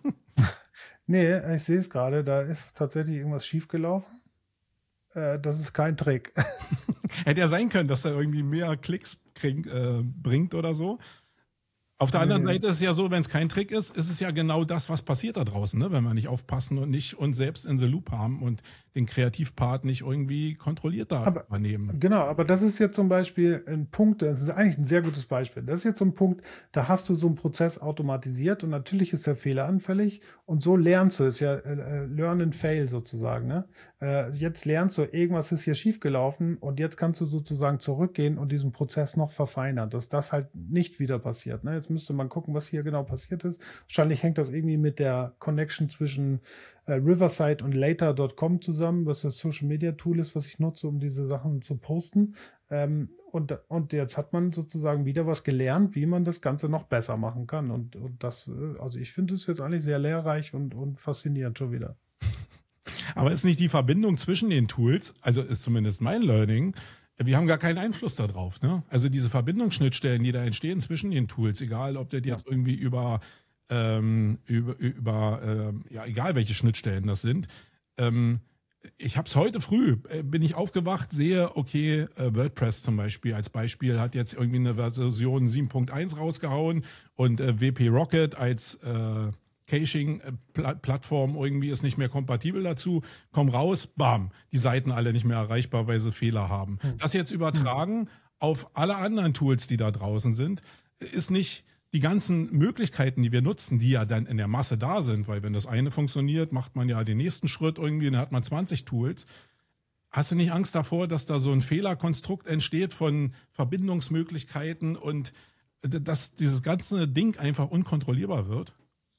Nee, ich sehe es gerade, da ist tatsächlich irgendwas schiefgelaufen. Äh, das ist kein Trick. Hätte ja sein können, dass er irgendwie mehr Klicks krieg, äh, bringt oder so. Auf der anderen Seite ist es ja so, wenn es kein Trick ist, ist es ja genau das, was passiert da draußen, ne? Wenn wir nicht aufpassen und nicht uns selbst in the loop haben und den Kreativpart nicht irgendwie kontrolliert da Aber- übernehmen. Genau, aber das ist jetzt zum Beispiel ein Punkt, das ist eigentlich ein sehr gutes Beispiel. Das ist jetzt so ein Punkt, da hast du so einen Prozess automatisiert und natürlich ist der Fehler anfällig und so lernst du, ist ja äh, Learn and Fail sozusagen. Ne? Äh, jetzt lernst du, irgendwas ist hier schiefgelaufen und jetzt kannst du sozusagen zurückgehen und diesen Prozess noch verfeinern, dass das halt nicht wieder passiert. Ne? Jetzt müsste man gucken, was hier genau passiert ist. Wahrscheinlich hängt das irgendwie mit der Connection zwischen äh, Riverside und Later Punkt com zusammen, was das Social Media Tool ist, was ich nutze, um diese Sachen zu posten. Ähm, und, und jetzt hat man sozusagen wieder was gelernt, wie man das Ganze noch besser machen kann. Und, und das, äh, also ich finde es jetzt eigentlich sehr lehrreich und, und faszinierend schon wieder. Aber ist nicht die Verbindung zwischen den Tools, also ist zumindest mein Learning, wir haben gar keinen Einfluss darauf. Ne? Also diese Verbindungsschnittstellen, die da entstehen zwischen den Tools, egal ob das jetzt irgendwie über, ähm, über, über ähm, ja, egal welche Schnittstellen das sind. Ähm, ich habe es heute früh, äh, bin ich aufgewacht, sehe, okay, äh, WordPress zum Beispiel als Beispiel hat jetzt irgendwie eine Version sieben Punkt eins rausgehauen und äh, W P Rocket als äh, Caching-Plattform irgendwie ist nicht mehr kompatibel dazu, komm raus, bam, die Seiten alle nicht mehr erreichbar, weil sie Fehler haben. Das jetzt übertragen auf alle anderen Tools, die da draußen sind, ist nicht die ganzen Möglichkeiten, die wir nutzen, die ja dann in der Masse da sind, weil wenn das eine funktioniert, macht man ja den nächsten Schritt irgendwie, dann hat man zwanzig Tools. Hast du nicht Angst davor, dass da so ein Fehlerkonstrukt entsteht von Verbindungsmöglichkeiten und dass dieses ganze Ding einfach unkontrollierbar wird?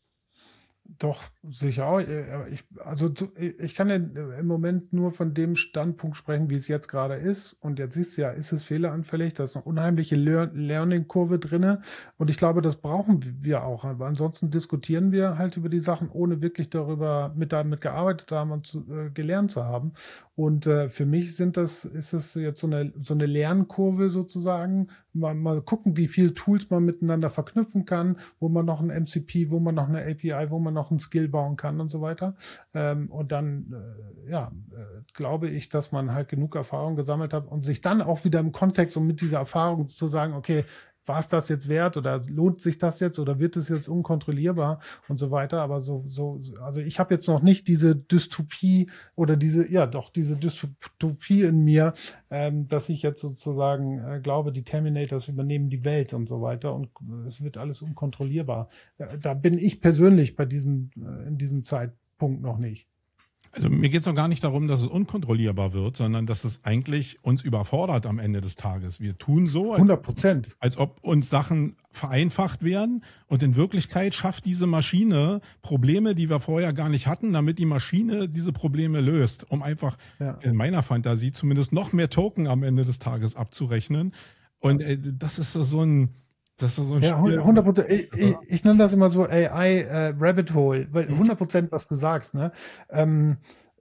Doch, sicher auch. Äh, Ich, also zu- ich kann ja im Moment nur von dem Standpunkt sprechen, wie es jetzt gerade ist. Und jetzt siehst du ja, ist es fehleranfällig, da ist eine unheimliche Lear- Learning-Kurve drinne. Und ich glaube, das brauchen wir auch. Aber ansonsten diskutieren wir halt über die Sachen, ohne wirklich darüber mit damit gearbeitet haben und zu, äh, gelernt zu haben. Und äh, für mich sind das, ist es jetzt so eine, so eine Lernkurve sozusagen. Mal, mal gucken, wie viele Tools man miteinander verknüpfen kann, wo man noch ein M C P, wo man noch eine A P I, wo man noch einen Skill bauen kann und so weiter. Ähm, und dann, äh, ja, äh, glaube ich, dass man halt genug Erfahrung gesammelt hat und sich dann auch wieder im Kontext und mit dieser Erfahrung zu sagen, okay, war es das jetzt wert oder lohnt sich das jetzt oder wird es jetzt unkontrollierbar und so weiter. Aber so, so, also ich habe jetzt noch nicht diese Dystopie oder diese, ja doch, diese Dystopie in mir, ähm, dass ich jetzt sozusagen äh, glaube, die Terminators übernehmen die Welt und so weiter und es wird alles unkontrollierbar. Da, da bin ich persönlich bei diesem, äh, in diesem Zeitpunkt noch nicht. Also mir geht es doch gar nicht darum, dass es unkontrollierbar wird, sondern dass es eigentlich uns überfordert am Ende des Tages. Wir tun so, als, hundert Prozent. als ob uns Sachen vereinfacht werden und in Wirklichkeit schafft diese Maschine Probleme, die wir vorher gar nicht hatten, damit die Maschine diese Probleme löst, um einfach Ja. in meiner Fantasie zumindest noch mehr Token am Ende des Tages abzurechnen. Und äh, das ist so ein Das ist so ein Ja, Spiel. hundert Prozent. Ich, ich, ich nenne das immer so A I äh, Rabbit Hole, weil hundert Prozent, was du sagst. Ne? Ähm,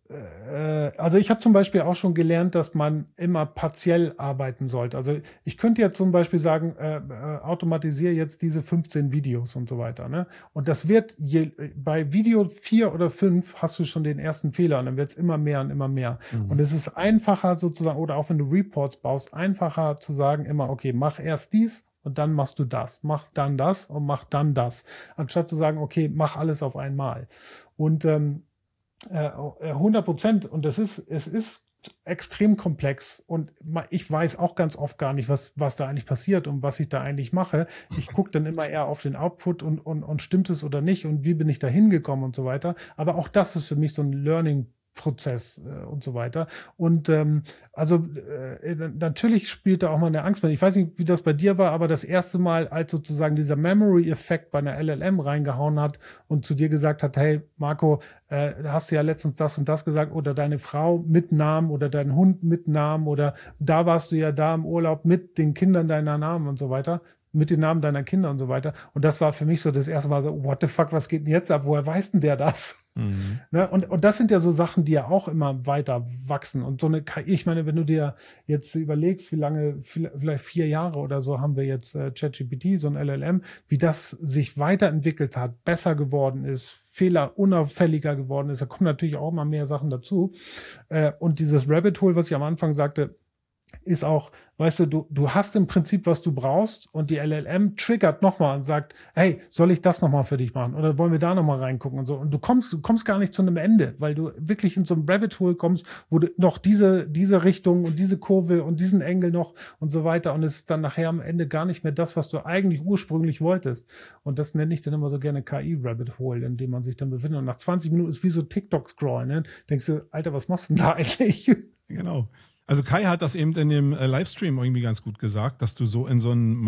Äh, also ich habe zum Beispiel auch schon gelernt, dass man immer partiell arbeiten sollte. Also ich könnte jetzt zum Beispiel sagen, äh, äh, automatisiere jetzt diese fünfzehn Videos und so weiter. Ne? Und das wird, je, bei Video vier oder fünf hast du schon den ersten Fehler und dann wird es immer mehr und immer mehr. Mhm. Und es ist einfacher sozusagen, oder auch wenn du Reports baust, einfacher zu sagen immer, okay, mach erst dies und dann machst du das, mach dann das und mach dann das. Anstatt zu sagen, okay, mach alles auf einmal. Und ähm, äh, hundert Prozent. Und das ist, es ist extrem komplex. Und ma- ich weiß auch ganz oft gar nicht, was, was da eigentlich passiert und was ich da eigentlich mache. Ich gucke dann immer eher auf den Output und, und, und stimmt es oder nicht und wie bin ich da hingekommen und so weiter. Aber auch das ist für mich so ein Learning Prozess äh, und so weiter. Und ähm, also äh, natürlich spielt da auch mal eine Angst mit. Ich weiß nicht, wie das bei dir war, aber das erste Mal, als sozusagen dieser Memory-Effekt bei einer L L M reingehauen hat und zu dir gesagt hat, hey Marco, äh, hast du ja letztens das und das gesagt oder deine Frau mit Namen oder dein Hund mit Namen oder da warst du ja da im Urlaub mit den Kindern deiner Namen und so weiter, mit den Namen deiner Kinder und so weiter. Und das war für mich so das erste Mal so, what the fuck, was geht denn jetzt ab? Woher weiß denn der das? Mhm. Ne? Und, und das sind ja so Sachen, die ja auch immer weiter wachsen. Und so eine K I, ich meine, wenn du dir jetzt überlegst, wie lange, vielleicht vier Jahre oder so haben wir jetzt äh, ChatGPT, so ein L L M, wie das sich weiterentwickelt hat, besser geworden ist, Fehler unauffälliger geworden ist. Da kommen natürlich auch immer mehr Sachen dazu. Äh, und dieses Rabbit Hole, was ich am Anfang sagte, ist auch, weißt du, du, du hast im Prinzip, was du brauchst und die L L M triggert nochmal und sagt, hey, soll ich das nochmal für dich machen oder wollen wir da nochmal reingucken und so. Und du kommst, du kommst gar nicht zu einem Ende, weil du wirklich in so ein Rabbit Hole kommst, wo du noch diese, diese Richtung und diese Kurve und diesen Engel noch und so weiter und es ist dann nachher am Ende gar nicht mehr das, was du eigentlich ursprünglich wolltest. Und das nenne ich dann immer so gerne K I-Rabbit Hole, in dem man sich dann befindet. Und nach zwanzig Minuten ist wie so TikTok-Scrollen, ne? Denkst du, Alter, was machst du denn da eigentlich? Genau. Also Kai hat das eben in dem äh, Livestream irgendwie ganz gut gesagt, dass du so in so einen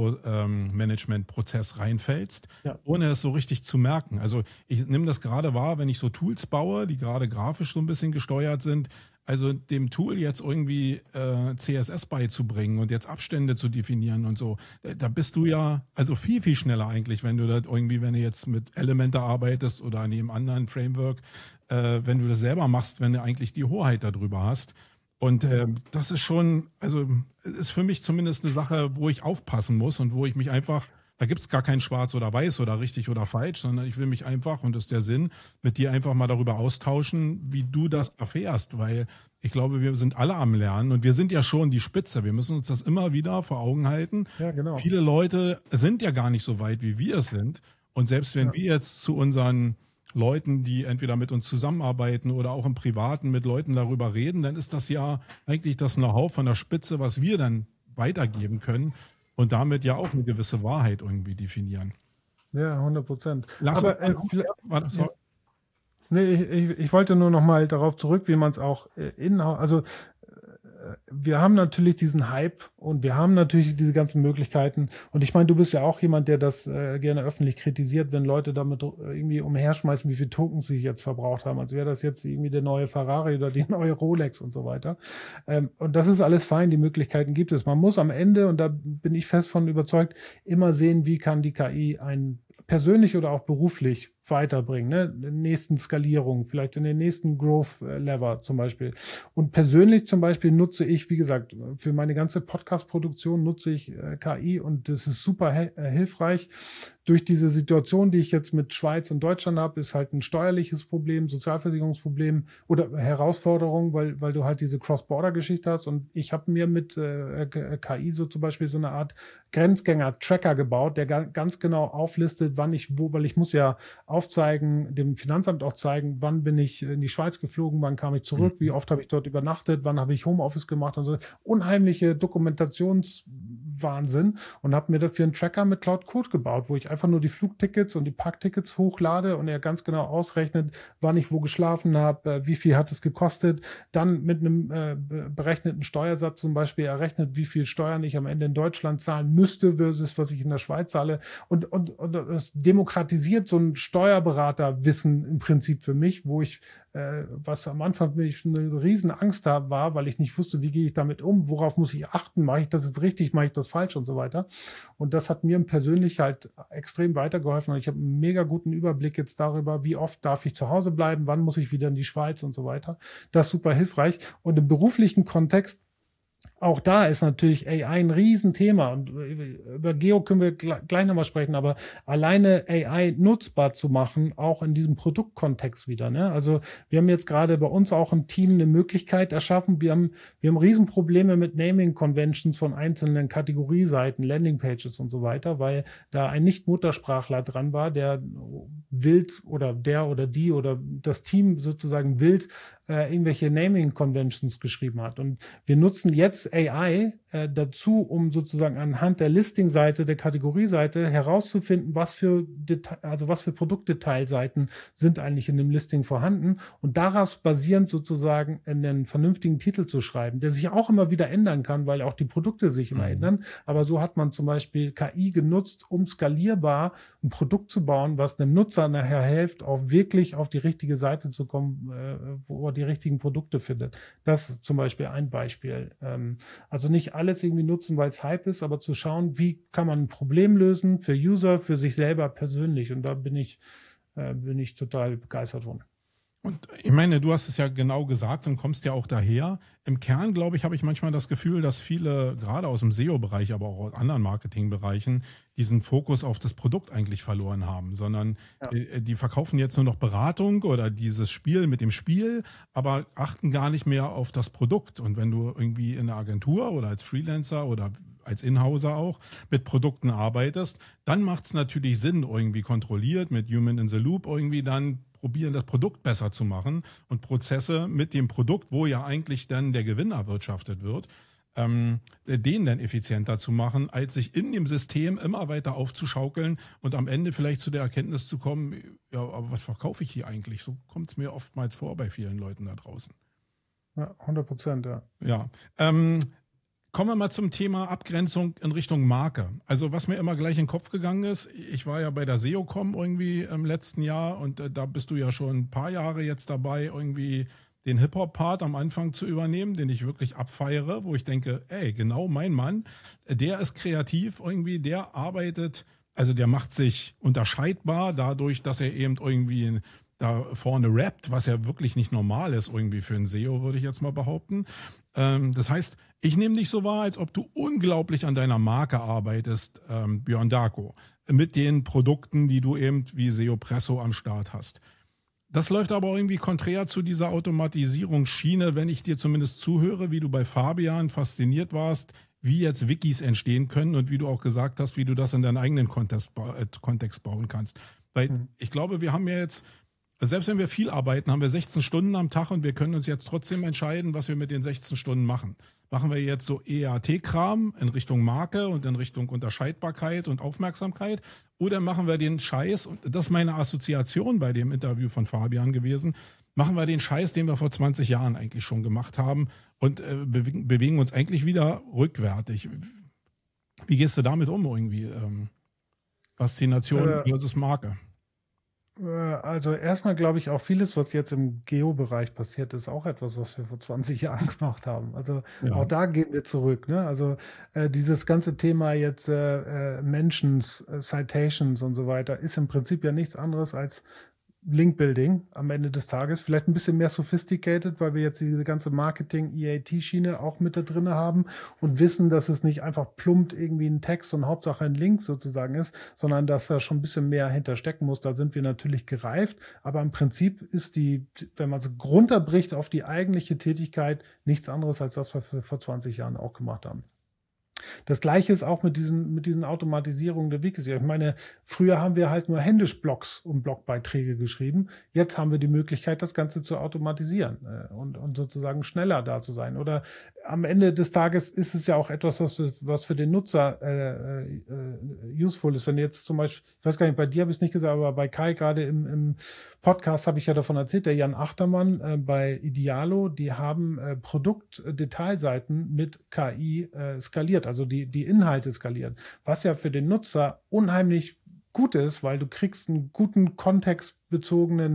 Micro-Management-Prozess reinfällst, Ja. ohne es so richtig zu merken. Also ich nehme das gerade wahr, wenn ich so Tools baue, die gerade grafisch so ein bisschen gesteuert sind. Also dem Tool jetzt irgendwie äh, C S S beizubringen und jetzt Abstände zu definieren und so, da, da bist du ja also viel, viel schneller eigentlich, wenn du das irgendwie, wenn du jetzt mit Elementor arbeitest oder an jedem anderen Framework, äh, wenn du das selber machst, wenn du eigentlich die Hoheit darüber hast. Und äh, das ist schon, also ist für mich zumindest eine Sache, wo ich aufpassen muss und wo ich mich einfach, da gibt es gar kein Schwarz oder Weiß oder richtig oder falsch, sondern ich will mich einfach, und das ist der Sinn, mit dir einfach mal darüber austauschen, wie du das erfährst, weil ich glaube, wir sind alle am Lernen und wir sind ja schon die Spitze. Wir müssen uns das immer wieder vor Augen halten. Ja, genau. Viele Leute sind ja gar nicht so weit, wie wir es sind. Und selbst wenn Ja. wir jetzt zu unseren Leuten, die entweder mit uns zusammenarbeiten oder auch im Privaten mit Leuten darüber reden, dann ist das ja eigentlich das Know-how von der Spitze, was wir dann weitergeben können und damit ja auch eine gewisse Wahrheit irgendwie definieren. Ja, hundert Prozent. Lass Aber uns äh, mal- vielleicht, Warte, ja. sorry. Nee, ich, ich, ich wollte nur noch mal darauf zurück, wie man es auch äh, in, also äh, wir haben natürlich diesen Hype und wir haben natürlich diese ganzen Möglichkeiten. Und ich meine, du bist ja auch jemand, der das äh, gerne öffentlich kritisiert, wenn Leute damit äh, irgendwie umherschmeißen, wie viele Tokens sie jetzt verbraucht haben. Als wäre das jetzt irgendwie der neue Ferrari oder die neue Rolex und so weiter. Ähm, und das ist alles fein, die Möglichkeiten gibt es. Man muss am Ende, und da bin ich fest von überzeugt, immer sehen, wie kann die K I einen persönlich oder auch beruflich weiterbringen, ne? In den nächsten Skalierungen, vielleicht in den nächsten Growth Lever zum Beispiel. Und persönlich zum Beispiel nutze ich, wie gesagt, für meine ganze Podcast-Produktion nutze ich äh, K I und das ist super he- äh, hilfreich. Durch diese Situation, die ich jetzt mit Schweiz und Deutschland habe, ist halt ein steuerliches Problem, Sozialversicherungsproblem oder Herausforderung, weil, weil du halt diese Cross-Border-Geschichte hast. Und ich habe mir mit äh, K I so zum Beispiel so eine Art Grenzgänger-Tracker gebaut, der ga- ganz genau auflistet, wann ich wo, weil ich muss ja aufzeigen, dem Finanzamt auch zeigen, wann bin ich in die Schweiz geflogen, wann kam ich zurück, wie oft habe ich dort übernachtet, wann habe ich Homeoffice gemacht und so. Unheimliche Dokumentationswahnsinn und habe mir dafür einen Tracker mit Cloud Code gebaut, wo ich einfach nur die Flugtickets und die Parktickets hochlade und er ganz genau ausrechnet, wann ich wo geschlafen habe, wie viel hat es gekostet, dann mit einem äh, berechneten Steuersatz zum Beispiel errechnet, wie viel Steuern ich am Ende in Deutschland zahlen müsste versus was ich in der Schweiz zahle und, und, und das demokratisiert so ein Steuerberaterwissen im Prinzip für mich, wo ich äh, was am Anfang für mich eine riesen Angst da war, weil ich nicht wusste, wie gehe ich damit um, worauf muss ich achten, mache ich das jetzt richtig, mache ich das falsch und so weiter. Und das hat mir persönlich halt extrem weitergeholfen und ich habe einen mega guten Überblick jetzt darüber, wie oft darf ich zu Hause bleiben, wann muss ich wieder in die Schweiz und so weiter. Das ist super hilfreich. Und im beruflichen Kontext, auch da ist natürlich A I ein Riesenthema und über Geo können wir gleich nochmal sprechen, aber alleine A I nutzbar zu machen, auch in diesem Produktkontext wieder. Ne? Also wir haben jetzt gerade bei uns auch im Team eine Möglichkeit erschaffen. Wir haben, wir haben Riesenprobleme mit Naming Conventions von einzelnen Kategorieseiten, Landingpages und so weiter, weil da ein Nicht-Muttersprachler dran war, der wild oder der oder die oder das Team sozusagen wild äh, irgendwelche Naming Conventions geschrieben hat. Und wir nutzen jetzt A I äh, dazu, um sozusagen anhand der Listing-Seite, der Kategorieseite herauszufinden, was für Deta- also was für Produktdetailseiten sind eigentlich in dem Listing vorhanden und daraus basierend sozusagen einen vernünftigen Titel zu schreiben, der sich auch immer wieder ändern kann, weil auch die Produkte sich immer mhm. ändern. Aber so hat man zum Beispiel K I genutzt, um skalierbar ein Produkt zu bauen, was dem Nutzer nachher hilft, auch wirklich auf die richtige Seite zu kommen, äh, wo er die richtigen Produkte findet. Das ist zum Beispiel ein Beispiel. Ähm, also nicht alles irgendwie nutzen, weil es Hype ist, aber zu schauen, wie kann man ein Problem lösen für User, für sich selber persönlich. Und da bin ich, äh, bin ich total begeistert von. Und ich meine, du hast es ja genau gesagt und kommst ja auch daher. Im Kern, glaube ich, habe ich manchmal das Gefühl, dass viele, gerade aus dem S E O-Bereich, aber auch aus anderen Marketingbereichen, diesen Fokus auf das Produkt eigentlich verloren haben, sondern ja. äh, die verkaufen jetzt nur noch Beratung oder dieses Spiel mit dem Spiel, aber achten gar nicht mehr auf das Produkt. Und wenn du irgendwie in einer Agentur oder als Freelancer oder als Inhouser auch mit Produkten arbeitest, dann macht es natürlich Sinn, irgendwie kontrolliert mit Human in the Loop irgendwie dann probieren, das Produkt besser zu machen und Prozesse mit dem Produkt, wo ja eigentlich dann der Gewinn erwirtschaftet wird, ähm, den dann effizienter zu machen, als sich in dem System immer weiter aufzuschaukeln und am Ende vielleicht zu der Erkenntnis zu kommen, ja, aber was verkaufe ich hier eigentlich? So kommt es mir oftmals vor bei vielen Leuten da draußen. Ja, hundert Prozent, ja. Ja, ähm, kommen wir mal zum Thema Abgrenzung in Richtung Marke. Also was mir immer gleich in den Kopf gegangen ist, ich war ja bei der S E O-Com irgendwie im letzten Jahr und äh, da bist du ja schon ein paar Jahre jetzt dabei, irgendwie den Hip-Hop-Part am Anfang zu übernehmen, den ich wirklich abfeiere, wo ich denke, ey, genau mein Mann, der ist kreativ irgendwie, der arbeitet, also der macht sich unterscheidbar dadurch, dass er eben irgendwie da vorne rappt, was ja wirklich nicht normal ist irgendwie für ein S E O, würde ich jetzt mal behaupten. Ähm, das heißt, ich nehme dich so wahr, als ob du unglaublich an deiner Marke arbeitest, ähm, Björn Darko, mit den Produkten, die du eben wie SEOpresso am Start hast. Das läuft aber irgendwie konträr zu dieser Automatisierungsschiene, wenn ich dir zumindest zuhöre, wie du bei Fabian fasziniert warst, wie jetzt Wikis entstehen können und wie du auch gesagt hast, wie du das in deinen eigenen Kontext, äh, Kontext bauen kannst. Weil mhm. ich glaube, wir haben ja jetzt, selbst wenn wir viel arbeiten, haben wir sechzehn Stunden am Tag und wir können uns jetzt trotzdem entscheiden, was wir mit den sechzehn Stunden machen. Machen wir jetzt so E A T-Kram in Richtung Marke und in Richtung Unterscheidbarkeit und Aufmerksamkeit oder machen wir den Scheiß, und das ist meine Assoziation bei dem Interview von Fabian gewesen, machen wir den Scheiß, den wir vor zwanzig Jahren eigentlich schon gemacht haben und äh, bewegen, bewegen uns eigentlich wieder rückwärtig. Wie gehst du damit um irgendwie? Ähm, Faszination äh, versus Marke. Also erstmal glaube ich auch vieles, was jetzt im Geo-Bereich passiert, ist auch etwas, was wir vor zwanzig Jahren gemacht haben. Also ja. Auch da gehen wir zurück. Ne? Also äh, dieses ganze Thema jetzt äh, Mentions, äh, Citations und so weiter ist im Prinzip ja nichts anderes als Link-Building am Ende des Tages. Vielleicht ein bisschen mehr sophisticated, weil wir jetzt diese ganze Marketing-E A T-Schiene auch mit da drin haben und wissen, dass es nicht einfach plumpt irgendwie ein Text und Hauptsache ein Link sozusagen ist, sondern dass da schon ein bisschen mehr hinterstecken muss. Da sind wir natürlich gereift, aber im Prinzip ist die, wenn man es runterbricht auf die eigentliche Tätigkeit, nichts anderes als das, was wir vor zwanzig Jahren auch gemacht haben. Das Gleiche ist auch mit diesen, mit diesen Automatisierungen der Wikis. Ich meine, früher haben wir halt nur händisch Blogs und Blogbeiträge geschrieben. Jetzt haben wir die Möglichkeit, das Ganze zu automatisieren äh, und, und sozusagen schneller da zu sein. Oder am Ende des Tages ist es ja auch etwas, was, was für den Nutzer äh, äh, useful ist. Wenn jetzt zum Beispiel, ich weiß gar nicht, bei dir habe ich es nicht gesagt, aber bei Kai gerade im, im Podcast habe ich ja davon erzählt, der Jan Achtermann äh, bei Idealo, die haben äh, Produktdetailseiten mit K I äh, skaliert, also die, die Inhalte skaliert, was ja für den Nutzer unheimlich gut ist, weil du kriegst einen guten kontextbezogenen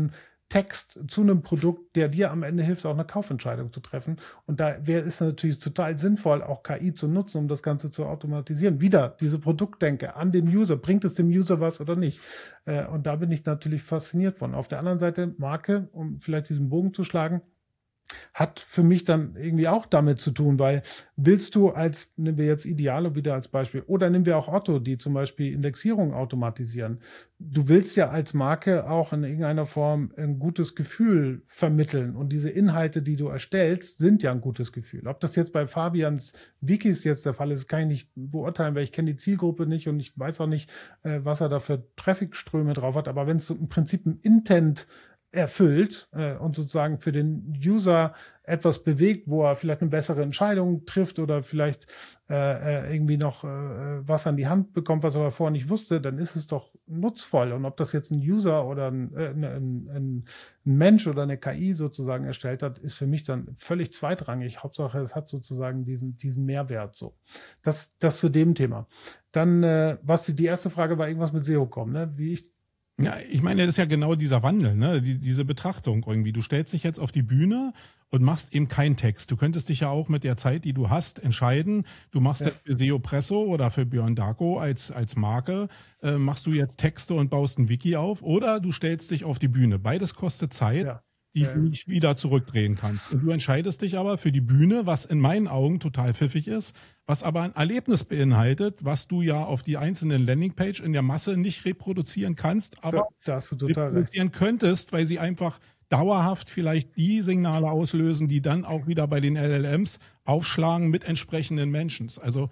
Text zu einem Produkt, der dir am Ende hilft, auch eine Kaufentscheidung zu treffen. Und da wäre es natürlich total sinnvoll, auch K I zu nutzen, um das Ganze zu automatisieren. Wieder diese Produktdenke an den User. Bringt es dem User was oder nicht? Äh, und da bin ich natürlich fasziniert von. Auf der anderen Seite, Marke, um vielleicht diesen Bogen zu schlagen, hat für mich dann irgendwie auch damit zu tun, weil willst du als, nehmen wir jetzt Idealo wieder als Beispiel, oder nehmen wir auch Otto, die zum Beispiel Indexierung automatisieren. Du willst ja als Marke auch in irgendeiner Form ein gutes Gefühl vermitteln und diese Inhalte, die du erstellst, sind ja ein gutes Gefühl. Ob das jetzt bei Fabians Wikis jetzt der Fall ist, kann ich nicht beurteilen, weil ich kenne die Zielgruppe nicht und ich weiß auch nicht, was er da für Trafficströme drauf hat, aber wenn es so im Prinzip ein Intent erfüllt äh, und sozusagen für den User etwas bewegt, wo er vielleicht eine bessere Entscheidung trifft oder vielleicht äh, irgendwie noch äh, was an die Hand bekommt, was er vorher nicht wusste, dann ist es doch nutzvoll. Und ob das jetzt ein User oder ein, äh, ein, ein, ein Mensch oder eine K I sozusagen erstellt hat, ist für mich dann völlig zweitrangig. Hauptsache, es hat sozusagen diesen, diesen Mehrwert so. Das, das zu dem Thema. Dann, äh, was die, die erste Frage war, irgendwas mit S E O kommen, ne? Wie ich Ja, ich meine, das ist ja genau dieser Wandel, ne? Die, diese Betrachtung irgendwie. Du stellst dich jetzt auf die Bühne und machst eben keinen Text. Du könntest dich ja auch mit der Zeit, die du hast, entscheiden. Du machst ja. jetzt für SEOpresso oder für Björn Darko als, als Marke, äh, machst du jetzt Texte und baust ein Wiki auf oder du stellst dich auf die Bühne. Beides kostet Zeit. Ja. die ja. du nicht wieder zurückdrehen kannst. Und du entscheidest dich aber für die Bühne, was in meinen Augen total pfiffig ist, was aber ein Erlebnis beinhaltet, was du ja auf die einzelnen Landingpage in der Masse nicht reproduzieren kannst, aber da, da reproduzieren recht. könntest, weil sie einfach dauerhaft vielleicht die Signale auslösen, die dann auch wieder bei den L L Ms aufschlagen mit entsprechenden Menschen. Also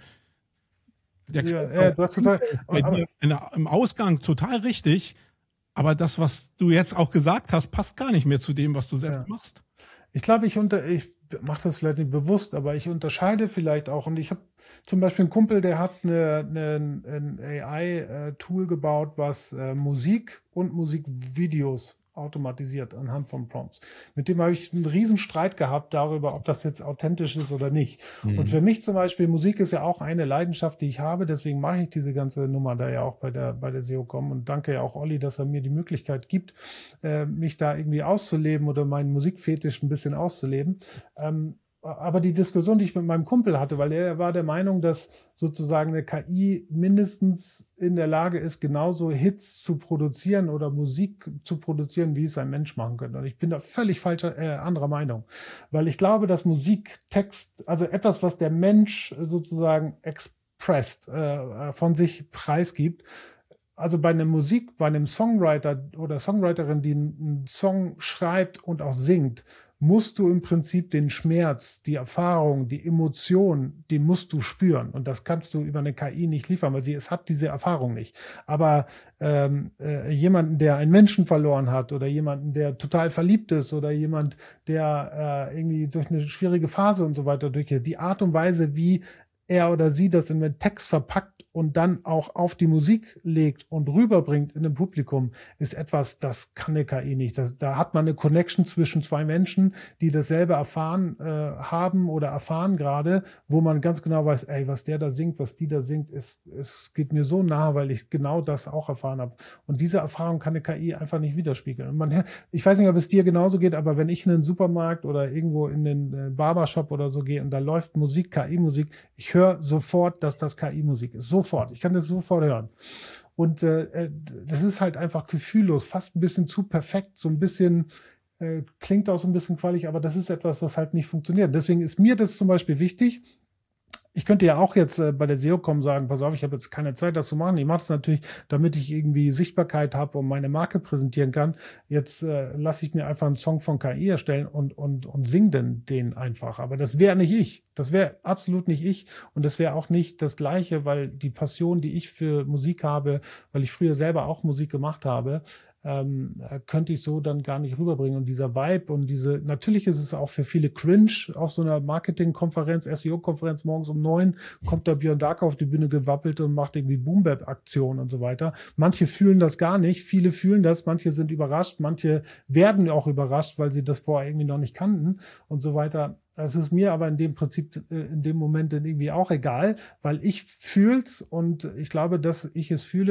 der ja, ja, du hast total, bei dir in der, im Ausgang total richtig, aber das, was du jetzt auch gesagt hast, passt gar nicht mehr zu dem, was du selbst ja. machst. Ich glaube, ich unter, ich mache das vielleicht nicht bewusst, aber ich unterscheide vielleicht auch. Und ich habe zum Beispiel einen Kumpel, der hat eine, eine, ein A I-Tool gebaut, was äh, Musik und Musikvideos automatisiert anhand von Prompts. Mit dem habe ich einen riesen Streit gehabt darüber, ob das jetzt authentisch ist oder nicht. Mhm. Und für mich zum Beispiel, Musik ist ja auch eine Leidenschaft, die ich habe, deswegen mache ich diese ganze Nummer da ja auch bei der bei der S E O Punkt com und danke ja auch Olli, dass er mir die Möglichkeit gibt, äh, mich da irgendwie auszuleben oder meinen Musikfetisch ein bisschen auszuleben. Ähm, aber die Diskussion, die ich mit meinem Kumpel hatte, weil er war der Meinung, dass sozusagen eine K I mindestens in der Lage ist, genauso Hits zu produzieren oder Musik zu produzieren, wie es ein Mensch machen könnte. Und ich bin da völlig falscher, äh, anderer Meinung. Weil ich glaube, dass Musik, Text, also etwas, was der Mensch sozusagen expressed, äh, von sich preisgibt, also bei einer Musik, bei einem Songwriter oder Songwriterin, die einen Song schreibt und auch singt, musst du im Prinzip den Schmerz, die Erfahrung, die Emotion, die musst du spüren. Und das kannst du über eine K I nicht liefern, weil sie es hat diese Erfahrung nicht. Aber ähm, äh, jemanden, der einen Menschen verloren hat oder jemanden, der total verliebt ist oder jemand, der äh, irgendwie durch eine schwierige Phase und so weiter durchgeht, die Art und Weise, wie er oder sie das in den Text verpackt und dann auch auf die Musik legt und rüberbringt in dem Publikum, ist etwas, das kann eine K I nicht. Das, da hat man eine Connection zwischen zwei Menschen, die dasselbe erfahren äh, haben oder erfahren gerade, wo man ganz genau weiß, ey, was der da singt, was die da singt, ist, es geht mir so nahe, weil ich genau das auch erfahren habe. Und diese Erfahrung kann eine K I einfach nicht widerspiegeln. Und man, ich weiß nicht, ob es dir genauso geht, aber wenn ich in einen Supermarkt oder irgendwo in den Barbershop oder so gehe und da läuft Musik, K I-Musik, ich höre sofort, dass das K I-Musik ist. Sofort. Ich kann das sofort hören. Und äh, das ist halt einfach gefühllos, fast ein bisschen zu perfekt, so ein bisschen, äh, klingt auch so ein bisschen qualig, aber das ist etwas, was halt nicht funktioniert. Deswegen ist mir das zum Beispiel wichtig. Ich könnte ja auch jetzt äh, bei der S E O Punkt com sagen, pass auf, ich habe jetzt keine Zeit, das zu machen. Ich mache es natürlich, damit ich irgendwie Sichtbarkeit habe und meine Marke präsentieren kann. Jetzt äh, lasse ich mir einfach einen Song von K I erstellen und und und sing den, den einfach. Aber das wäre nicht ich. Das wäre absolut nicht ich. Und das wäre auch nicht das Gleiche, weil die Passion, die ich für Musik habe, weil ich früher selber auch Musik gemacht habe, Ähm, könnte ich so dann gar nicht rüberbringen. Und dieser Vibe und diese, natürlich ist es auch für viele cringe, auf so einer Marketingkonferenz, S E O-Konferenz morgens um neun, kommt da Björn Dark auf die Bühne gewappelt und macht irgendwie Boom-Bap-Aktionen und so weiter. Manche fühlen das gar nicht, viele fühlen das, manche sind überrascht, manche werden auch überrascht, weil sie das vorher irgendwie noch nicht kannten und so weiter. Das ist mir aber in dem Prinzip, in dem Moment dann irgendwie auch egal, weil ich fühl's und ich glaube, dass ich es fühle,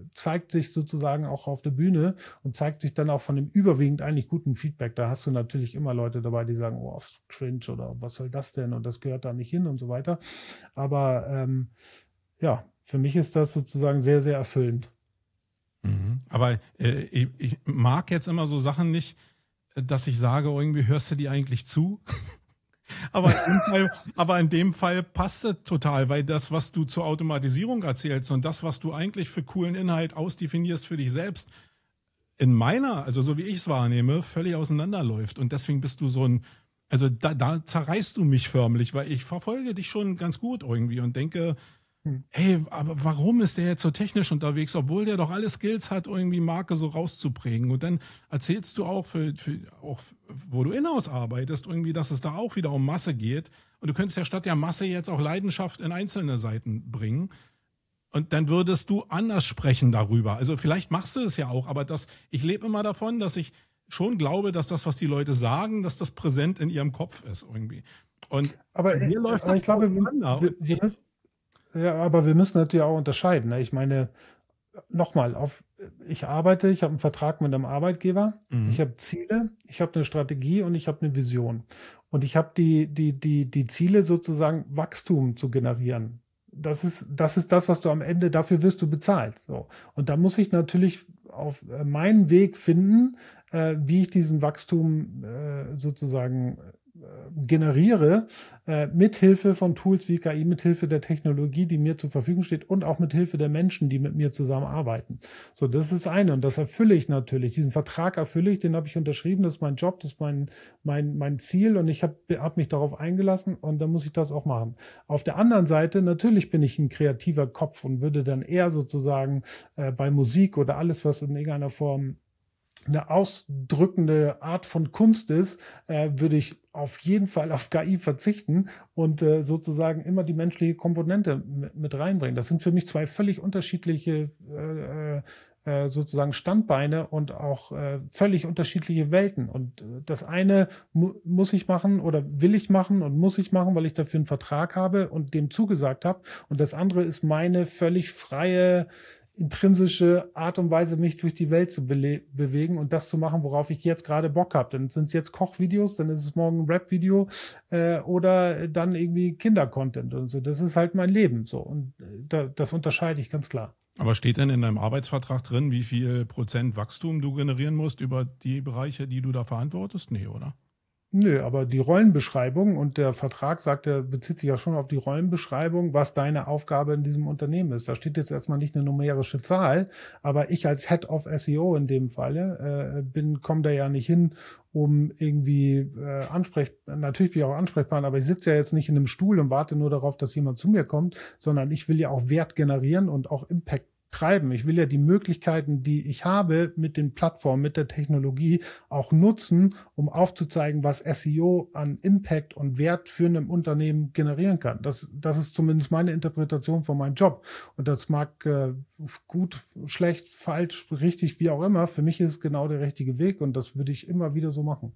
zeigt sich sozusagen auch auf der Bühne und zeigt sich dann auch von dem überwiegend eigentlich guten Feedback. Da hast du natürlich immer Leute dabei, die sagen, oh, cringe oder was soll das denn und das gehört da nicht hin und so weiter. Aber ähm, ja, für mich ist das sozusagen sehr, sehr erfüllend. Mhm. Aber äh, ich, ich mag jetzt immer so Sachen nicht, dass ich sage, irgendwie hörst du die eigentlich zu? aber, in dem Fall, aber in dem Fall passt es total, weil das, was du zur Automatisierung erzählst und das, was du eigentlich für coolen Inhalt ausdefinierst für dich selbst, in meiner, also so wie ich es wahrnehme, völlig auseinanderläuft. Und deswegen bist du so ein, also da, da zerreißt du mich förmlich, weil ich verfolge dich schon ganz gut irgendwie und denke, Hm. hey, aber warum ist der jetzt so technisch unterwegs, obwohl der doch alle Skills hat, irgendwie Marke so rauszuprägen? Und dann erzählst du auch, für, für, auch wo du in-house arbeitest, irgendwie, dass es da auch wieder um Masse geht. Und du könntest ja statt der Masse jetzt auch Leidenschaft in einzelne Seiten bringen. Und dann würdest du anders sprechen darüber. Also vielleicht machst du es ja auch, aber das, ich lebe immer davon, dass ich schon glaube, dass das, was die Leute sagen, dass das präsent in ihrem Kopf ist irgendwie. Und Aber, bei mir läuft aber das ich glaube, wir, auseinander. wir, Und ich, wir, ja, aber wir müssen natürlich auch unterscheiden. Ne? Ich meine, nochmal, auf, ich arbeite, ich habe einen Vertrag mit einem Arbeitgeber, Mhm. ich habe Ziele, ich habe eine Strategie und ich habe eine Vision. Und ich habe die, die, die, die Ziele sozusagen, Wachstum zu generieren. Das ist, das ist das, was du am Ende, dafür wirst du bezahlt. So. Und da muss ich natürlich auf äh, meinen Weg finden, äh, wie ich diesen Wachstum äh, sozusagen äh, generiere, äh, mithilfe von Tools wie K I, mithilfe der Technologie, die mir zur Verfügung steht und auch mithilfe der Menschen, die mit mir zusammenarbeiten. So, das ist das eine und das erfülle ich natürlich. Diesen Vertrag erfülle ich, den habe ich unterschrieben, das ist mein Job, das ist mein, mein, mein Ziel und ich habe hab mich darauf eingelassen und dann muss ich das auch machen. Auf der anderen Seite, natürlich bin ich ein kreativer Kopf und würde dann eher sozusagen äh, bei Musik oder alles, was in irgendeiner Form eine ausdrückende Art von Kunst ist, äh, würde ich auf jeden Fall auf K I verzichten und äh, sozusagen immer die menschliche Komponente mit, mit reinbringen. Das sind für mich zwei völlig unterschiedliche äh, äh, sozusagen Standbeine und auch äh, völlig unterschiedliche Welten. Und äh, das eine mu muss ich machen oder will ich machen und muss ich machen, weil ich dafür einen Vertrag habe und dem zugesagt habe. Und das andere ist meine völlig freie intrinsische Art und Weise, mich durch die Welt zu bewegen und das zu machen, worauf ich jetzt gerade Bock habe. Dann sind es jetzt Kochvideos, dann ist es morgen ein Rap-Video äh, oder dann irgendwie Kinder-Content und so. Das ist halt mein Leben so und äh, da, das unterscheide ich ganz klar. Aber steht denn in deinem Arbeitsvertrag drin, wie viel Prozent Wachstum du generieren musst über die Bereiche, die du da verantwortest? Nee, oder? Nö, aber die Rollenbeschreibung und der Vertrag sagt, der bezieht sich ja schon auf die Rollenbeschreibung, was deine Aufgabe in diesem Unternehmen ist. Da steht jetzt erstmal nicht eine numerische Zahl, aber ich als Head of S E O in dem Falle äh, bin, komme da ja nicht hin, um irgendwie äh, ansprech, natürlich bin ich auch ansprechbar, aber ich sitze ja jetzt nicht in einem Stuhl und warte nur darauf, dass jemand zu mir kommt, sondern ich will ja auch Wert generieren und auch Impact treiben. Ich will ja die Möglichkeiten, die ich habe mit den Plattformen, mit der Technologie auch nutzen, um aufzuzeigen, was S E O an Impact und Wert für ein Unternehmen generieren kann. Das, das ist zumindest meine Interpretation von meinem Job. Und das mag äh, gut, schlecht, falsch, richtig, wie auch immer. Für mich ist es genau der richtige Weg und das würde ich immer wieder so machen.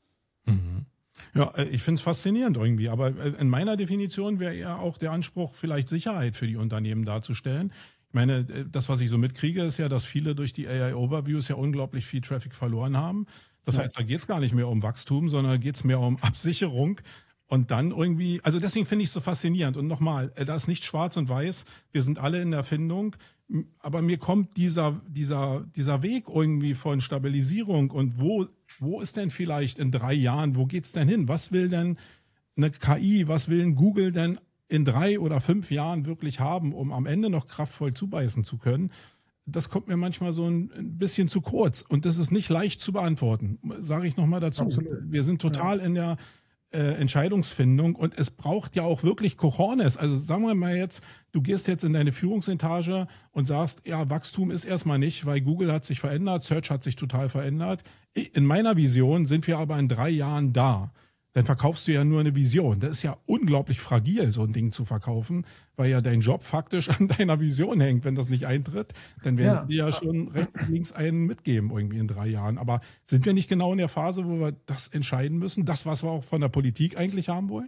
Mhm. Ja, ich finde es faszinierend irgendwie, aber in meiner Definition wäre eher auch der Anspruch, vielleicht Sicherheit für die Unternehmen darzustellen. Ich meine, das, was ich so mitkriege, ist ja, dass viele durch die A I-Overviews ja unglaublich viel Traffic verloren haben. Das Ja. heißt, da geht es gar nicht mehr um Wachstum, sondern geht es mehr um Absicherung. Und dann irgendwie, also deswegen finde ich es so faszinierend. Und nochmal, da ist nicht schwarz und weiß. Wir sind alle in der Findung. Aber mir kommt dieser, dieser, dieser Weg irgendwie von Stabilisierung und wo, wo ist denn vielleicht in drei Jahren, wo geht's denn hin? Was will denn eine K I, was will ein Google denn in drei oder fünf Jahren wirklich haben, um am Ende noch kraftvoll zubeißen zu können? Das kommt mir manchmal so ein, ein bisschen zu kurz. Und das ist nicht leicht zu beantworten, sage ich nochmal dazu. Absolut. Wir sind total ja. in der äh, Entscheidungsfindung und es braucht ja auch wirklich Cojones. Also sagen wir mal jetzt, du gehst jetzt in deine Führungsetage und sagst, ja, Wachstum ist erstmal nicht, weil Google hat sich verändert, Search hat sich total verändert. In meiner Vision sind wir aber in drei Jahren da. Dann verkaufst du ja nur eine Vision. Das ist ja unglaublich fragil, so ein Ding zu verkaufen, weil ja dein Job faktisch an deiner Vision hängt. Wenn das nicht eintritt, dann werden ja. die ja schon rechts und links einen mitgeben irgendwie in drei Jahren. Aber sind wir nicht genau in der Phase, wo wir das entscheiden müssen? Das, was wir auch von der Politik eigentlich haben wollen?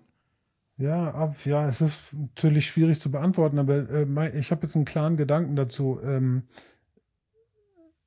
Ja, ab, ja, es ist natürlich schwierig zu beantworten, aber äh, mein, ich habe jetzt einen klaren Gedanken dazu. Ähm,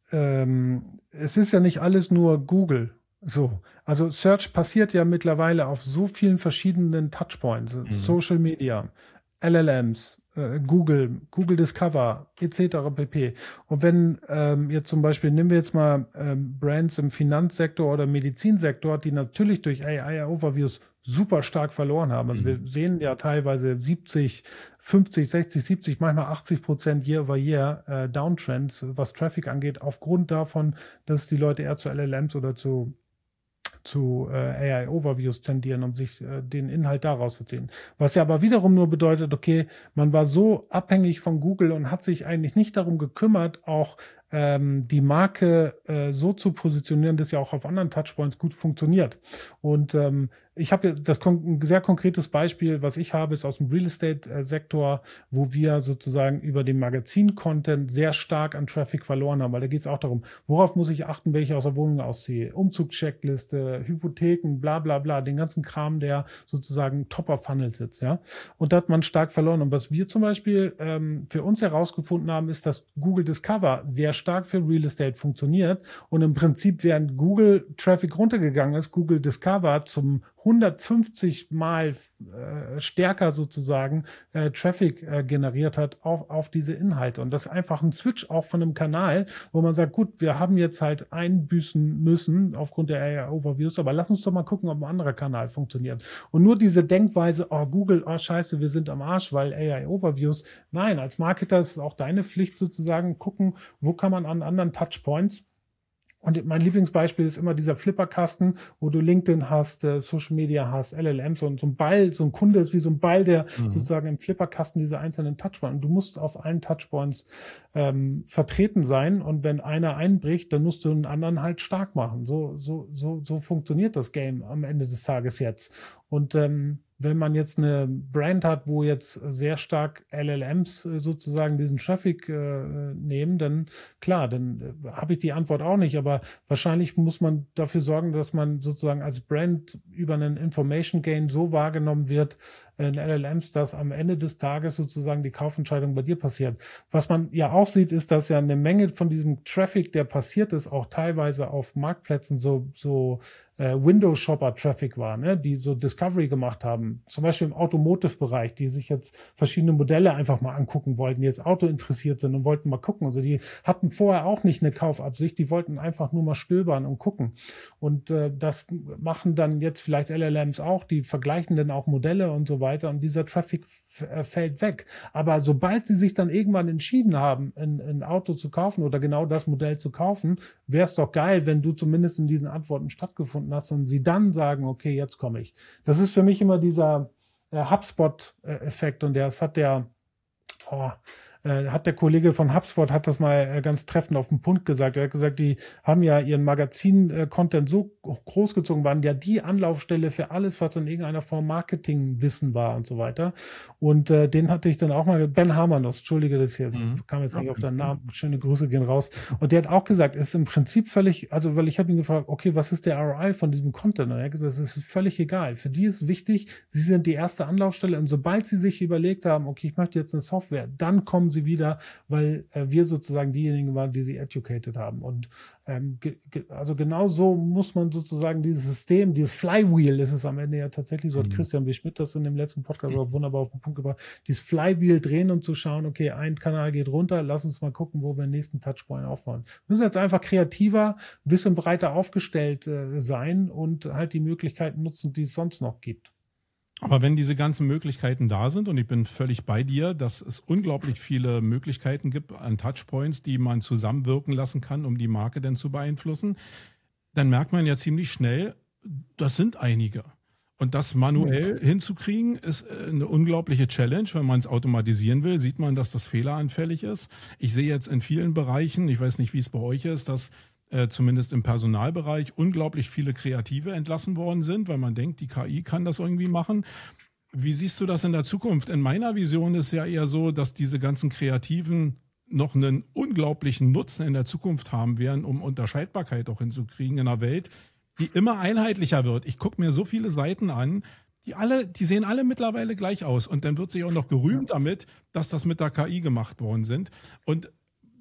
ähm, es ist ja nicht alles nur Google. So, also Search passiert ja mittlerweile auf so vielen verschiedenen Touchpoints, Mhm. Social Media, L L Ms, äh, Google, Google Discover, et cetera pp. Und wenn ähm, jetzt zum Beispiel, nehmen wir jetzt mal ähm, Brands im Finanzsektor oder Medizinsektor, die natürlich durch A I-Overviews super stark verloren haben. Also Mhm. wir sehen ja teilweise siebzig, fünfzig, sechzig, siebzig, manchmal achtzig Prozent year over year äh, Downtrends, was Traffic angeht, aufgrund davon, dass die Leute eher zu L L Ms oder zu zu äh, A I-Overviews tendieren, um sich äh, den Inhalt daraus zu ziehen. Was ja aber wiederum nur bedeutet, okay, man war so abhängig von Google und hat sich eigentlich nicht darum gekümmert, auch ähm, die Marke äh, so zu positionieren, dass ja auch auf anderen Touchpoints gut funktioniert. Und ähm, ich habe das kon ein sehr konkretes Beispiel, was ich habe, ist aus dem Real Estate-Sektor, wo wir sozusagen über den Magazin-Content sehr stark an Traffic verloren haben, weil da geht es auch darum, worauf muss ich achten, welche ich aus der Wohnung ausziehe, Umzugscheckliste, Hypotheken, bla bla bla, den ganzen Kram, der sozusagen top of Funnel sitzt, ja. Und da hat man stark verloren. Und was wir zum Beispiel ähm, für uns herausgefunden haben, ist, dass Google Discover sehr stark für Real Estate funktioniert und im Prinzip, während Google Traffic runtergegangen ist, Google Discover zum hundertfünfzig Mal äh, stärker sozusagen äh, Traffic äh, generiert hat auf, auf diese Inhalte. Und das ist einfach ein Switch auch von einem Kanal, wo man sagt, gut, wir haben jetzt halt einbüßen müssen aufgrund der A I-Overviews, aber lass uns doch mal gucken, ob ein anderer Kanal funktioniert. Und nur diese Denkweise, oh Google, oh scheiße, wir sind am Arsch, weil A I-Overviews. Nein, als Marketer ist es auch deine Pflicht sozusagen, gucken, wo kann man an anderen Touchpoints. Und mein Lieblingsbeispiel ist immer dieser Flipperkasten, wo du LinkedIn hast, äh, Social Media hast, L L Ms und so ein Ball, so ein Kunde ist wie so ein Ball, der mhm. sozusagen im Flipperkasten diese einzelnen Touchpoints. Und du musst auf allen Touchpoints ähm, vertreten sein. Und wenn einer einbricht, dann musst du einen anderen halt stark machen. So, so, so, so funktioniert das Game am Ende des Tages jetzt. Und ähm, wenn man jetzt eine Brand hat, wo jetzt sehr stark L L Ms sozusagen diesen Traffic äh, nehmen, dann klar, dann äh, habe ich die Antwort auch nicht. Aber wahrscheinlich muss man dafür sorgen, dass man sozusagen als Brand über einen Information Gain so wahrgenommen wird in L L Ms, dass am Ende des Tages sozusagen die Kaufentscheidung bei dir passiert. Was man ja auch sieht, ist, dass ja eine Menge von diesem Traffic, der passiert ist, auch teilweise auf Marktplätzen so, so Window-Shopper-Traffic war, ne, die so Discovery gemacht haben, zum Beispiel im Automotive-Bereich, die sich jetzt verschiedene Modelle einfach mal angucken wollten, die jetzt Auto interessiert sind und wollten mal gucken. Also die hatten vorher auch nicht eine Kaufabsicht, die wollten einfach nur mal stöbern und gucken. Und äh, das machen dann jetzt vielleicht L L Ms auch, die vergleichen dann auch Modelle und so weiter und dieser Traffic äh, fällt weg. Aber sobald sie sich dann irgendwann entschieden haben, ein, ein Auto zu kaufen oder genau das Modell zu kaufen, wäre es doch geil, wenn du zumindest in diesen Antworten stattgefunden hast und sie dann sagen, okay, jetzt komme ich. Das ist für mich immer dieser äh, HubSpot-Effekt und das hat der oh, äh, hat der Kollege von HubSpot hat das mal äh, ganz treffend auf den Punkt gesagt. Er hat gesagt, die haben ja ihren Magazin-Content so großgezogen, waren ja die Anlaufstelle für alles, was in irgendeiner Form Marketingwissen war und so weiter. Und äh, den hatte ich dann auch mal, Ben Hamanos, entschuldige das jetzt, mhm. kam jetzt nicht auf deinen Namen, schöne Grüße gehen raus. Und der hat auch gesagt, es ist im Prinzip völlig, also weil ich habe ihn gefragt, okay, was ist der R O I von diesem Content? Und er hat gesagt, es ist völlig egal. Für die ist wichtig, sie sind die erste Anlaufstelle und sobald sie sich überlegt haben, okay, ich möchte jetzt eine Software, dann kommen sie wieder, weil äh, wir sozusagen diejenigen waren, die sie educated haben. Und ähm, ge ge also genau so muss man sozusagen dieses System, dieses Flywheel ist es am Ende ja tatsächlich, so hat Christian B. Schmidt das in dem letzten Podcast auch wunderbar auf den Punkt gebracht, dieses Flywheel drehen und zu schauen, okay, ein Kanal geht runter, lass uns mal gucken, wo wir den nächsten Touchpoint aufbauen. Wir müssen jetzt einfach kreativer, ein bisschen breiter aufgestellt äh, sein und halt die Möglichkeiten nutzen, die es sonst noch gibt. Aber wenn diese ganzen Möglichkeiten da sind, und ich bin völlig bei dir, dass es unglaublich viele Möglichkeiten gibt an Touchpoints, die man zusammenwirken lassen kann, um die Marke dann zu beeinflussen, dann merkt man ja ziemlich schnell, das sind einige. Und das manuell mhm. hinzukriegen, ist eine unglaubliche Challenge. Wenn man es automatisieren will, sieht man, dass das fehleranfällig ist. Ich sehe jetzt in vielen Bereichen, ich weiß nicht, wie es bei euch ist, dass Äh, zumindest im Personalbereich, unglaublich viele Kreative entlassen worden sind, weil man denkt, die K I kann das irgendwie machen. Wie siehst du das in der Zukunft? In meiner Vision ist ja eher so, dass diese ganzen Kreativen noch einen unglaublichen Nutzen in der Zukunft haben werden, um Unterscheidbarkeit auch hinzukriegen in einer Welt, die immer einheitlicher wird. Ich gucke mir so viele Seiten an, die alle, die sehen alle mittlerweile gleich aus. Und dann wird sich auch noch gerühmt damit, dass das mit der K I gemacht worden sind. Und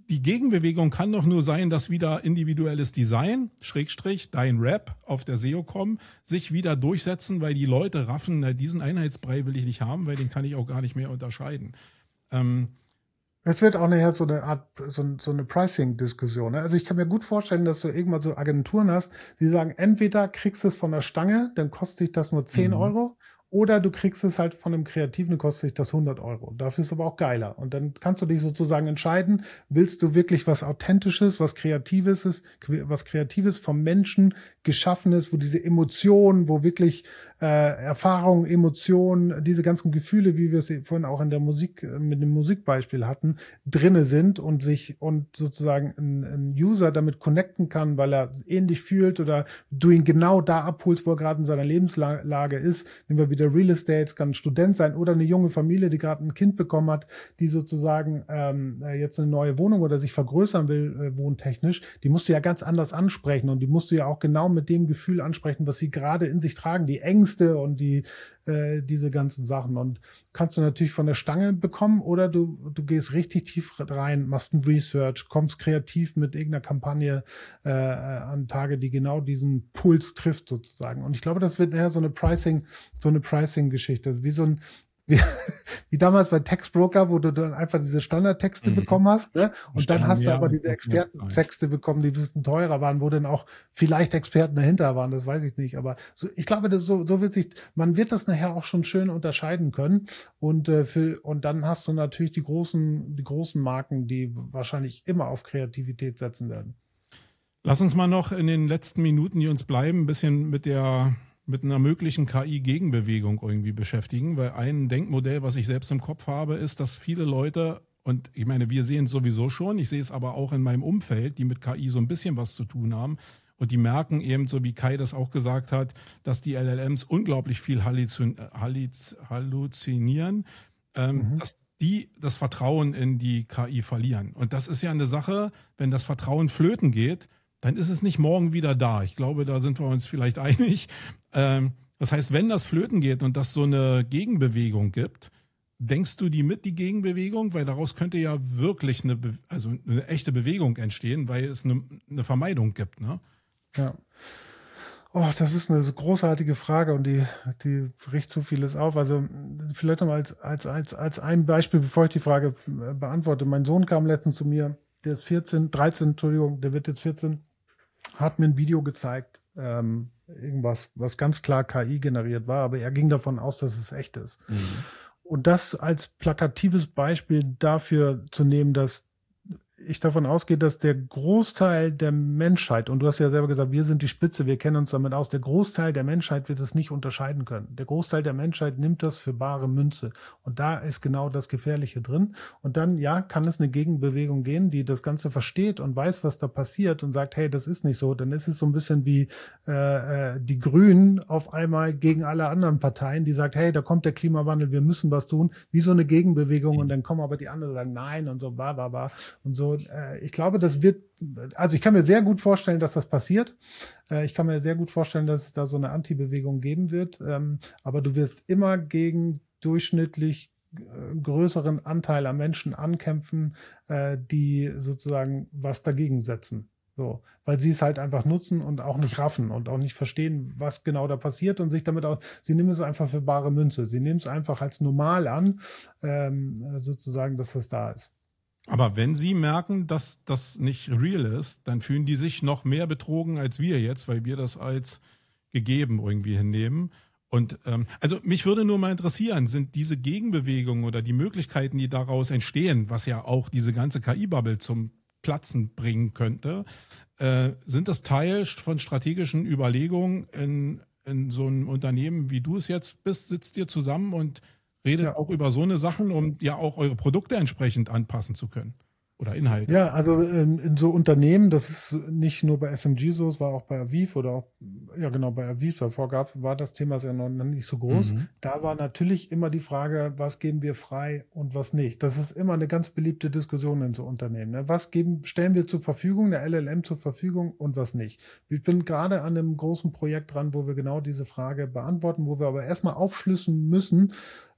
die Gegenbewegung kann doch nur sein, dass wieder individuelles Design, Schrägstrich, dein Rap auf der S E O-Com sich wieder durchsetzen, weil die Leute raffen, na, diesen Einheitsbrei will ich nicht haben, weil den kann ich auch gar nicht mehr unterscheiden. Ähm, Es wird auch nachher so eine Art, so, so eine Pricing-Diskussion. Ne? Also ich kann mir gut vorstellen, dass du irgendwann so Agenturen hast, die sagen, entweder kriegst du es von der Stange, dann kostet dich das nur zehn Mhm. Euro, oder du kriegst es halt von einem Kreativen, dann kostet dich das hundert Euro. Dafür ist es aber auch geiler. Und dann kannst du dich sozusagen entscheiden, willst du wirklich was Authentisches, was Kreatives ist, was Kreatives vom Menschen geschaffenes, wo diese Emotionen, wo wirklich äh, Erfahrungen, Emotionen, diese ganzen Gefühle, wie wir es vorhin auch in der Musik, mit dem Musikbeispiel hatten, drinne sind und sich und sozusagen ein, ein User damit connecten kann, weil er ähnlich fühlt oder du ihn genau da abholst, wo er gerade in seiner Lebenslage ist. Nehmen wir wieder Real Estate, es kann ein Student sein oder eine junge Familie, die gerade ein Kind bekommen hat, die sozusagen ähm, jetzt eine neue Wohnung oder sich vergrößern will, äh, wohntechnisch. Die musst du ja ganz anders ansprechen und die musst du ja auch genau mit dem Gefühl ansprechen, was sie gerade in sich tragen, die Ängste und die äh, diese ganzen Sachen. Und kannst du natürlich von der Stange bekommen oder du, du gehst richtig tief rein, machst ein Research, kommst kreativ mit irgendeiner Kampagne äh, an Tage, die genau diesen Puls trifft sozusagen. Und ich glaube, das wird eher so eine Pricing, so eine Pricing-Geschichte, wie so ein wie, wie damals bei Textbroker, wo du dann einfach diese Standardtexte Mhm. bekommen hast, ne? Und dann hast du Ja, aber diese ja, Expertentexte bekommen, die ein bisschen teurer waren, wo dann auch vielleicht Experten dahinter waren, das weiß ich nicht. Aber so, ich glaube, das, so, so wird sich, man wird das nachher auch schon schön unterscheiden können. Und, äh, für, und dann hast du natürlich die großen, die großen Marken, die wahrscheinlich immer auf Kreativität setzen werden. Lass uns mal noch in den letzten Minuten, die uns bleiben, ein bisschen mit der mit einer möglichen K I-Gegenbewegung irgendwie beschäftigen, weil ein Denkmodell, was ich selbst im Kopf habe, ist, dass viele Leute, und ich meine, wir sehen es sowieso schon, ich sehe es aber auch in meinem Umfeld, die mit K I so ein bisschen was zu tun haben und die merken eben, so wie Kai das auch gesagt hat, dass die L L Ms unglaublich viel halluzin- halliz- halluzinieren, ähm, Mhm. dass die das Vertrauen in die K I verlieren. Und das ist ja eine Sache, wenn das Vertrauen flöten geht, dann ist es nicht morgen wieder da. Ich glaube, da sind wir uns vielleicht einig. Ähm, das heißt, wenn das flöten geht und das so eine Gegenbewegung gibt, denkst du die mit, die Gegenbewegung? Weil daraus könnte ja wirklich eine, Be- also eine echte Bewegung entstehen, weil es eine, eine Vermeidung gibt, ne? Ja. Oh, das ist eine so großartige Frage und die, die bricht so vieles auf. Also vielleicht noch mal als, als, als, als ein Beispiel, bevor ich die Frage äh, beantworte. Mein Sohn kam letztens zu mir, der ist vierzehn, dreizehn, Entschuldigung, der wird jetzt vierzehn, hat mir ein Video gezeigt, ähm, irgendwas, was ganz klar K I generiert war, aber er ging davon aus, dass es echt ist. Und das als plakatives Beispiel dafür zu nehmen, dass ich davon ausgehe, dass der Großteil der Menschheit, und du hast ja selber gesagt, wir sind die Spitze, wir kennen uns damit aus, der Großteil der Menschheit wird es nicht unterscheiden können. Der Großteil der Menschheit nimmt das für bare Münze. Und da ist genau das Gefährliche drin. Und dann, ja, kann es eine Gegenbewegung gehen, die das Ganze versteht und weiß, was da passiert und sagt, hey, das ist nicht so. Dann ist es so ein bisschen wie äh, äh, die Grünen auf einmal gegen alle anderen Parteien, die sagt, hey, da kommt der Klimawandel, wir müssen was tun, wie so eine Gegenbewegung. Und dann kommen aber die anderen und sagen, nein und so, bla, bla, bla. Und so, äh, ich glaube, das wird, also ich kann mir sehr gut vorstellen, dass das passiert. Äh, ich kann mir sehr gut vorstellen, dass es da so eine Anti-Bewegung geben wird. Ähm, aber du wirst immer gegen durchschnittlich äh, größeren Anteil an Menschen ankämpfen, äh, die sozusagen was dagegen setzen. So, weil sie es halt einfach nutzen und auch nicht raffen und auch nicht verstehen, was genau da passiert und sich damit auch, sie nehmen es einfach für bare Münze. Sie nehmen es einfach als normal an, ähm, sozusagen, dass das da ist. Aber wenn sie merken, dass das nicht real ist, dann fühlen die sich noch mehr betrogen als wir jetzt, weil wir das als gegeben irgendwie hinnehmen. Und ähm, also mich würde nur mal interessieren, sind diese Gegenbewegungen oder die Möglichkeiten, die daraus entstehen, was ja auch diese ganze K I-Bubble zum Platzen bringen könnte, äh, sind das Teil von strategischen Überlegungen in, in so einem Unternehmen, wie du es jetzt bist, sitzt ihr zusammen und redet Ja. auch über so eine Sachen, um ja auch eure Produkte entsprechend anpassen zu können oder Inhalte. Ja, also in, in so Unternehmen, das ist nicht nur bei S M G so, es war auch bei Aviv oder auch, ja genau, bei Aviv davor gab, war das Thema ja noch nicht so groß. Mhm. Da war natürlich immer die Frage, was geben wir frei und was nicht. Das ist immer eine ganz beliebte Diskussion in so Unternehmen. Ne? Was geben, stellen wir zur Verfügung, eine L L M zur Verfügung und was nicht. Ich bin gerade an einem großen Projekt dran, wo wir genau diese Frage beantworten, wo wir aber erstmal aufschlüssen müssen,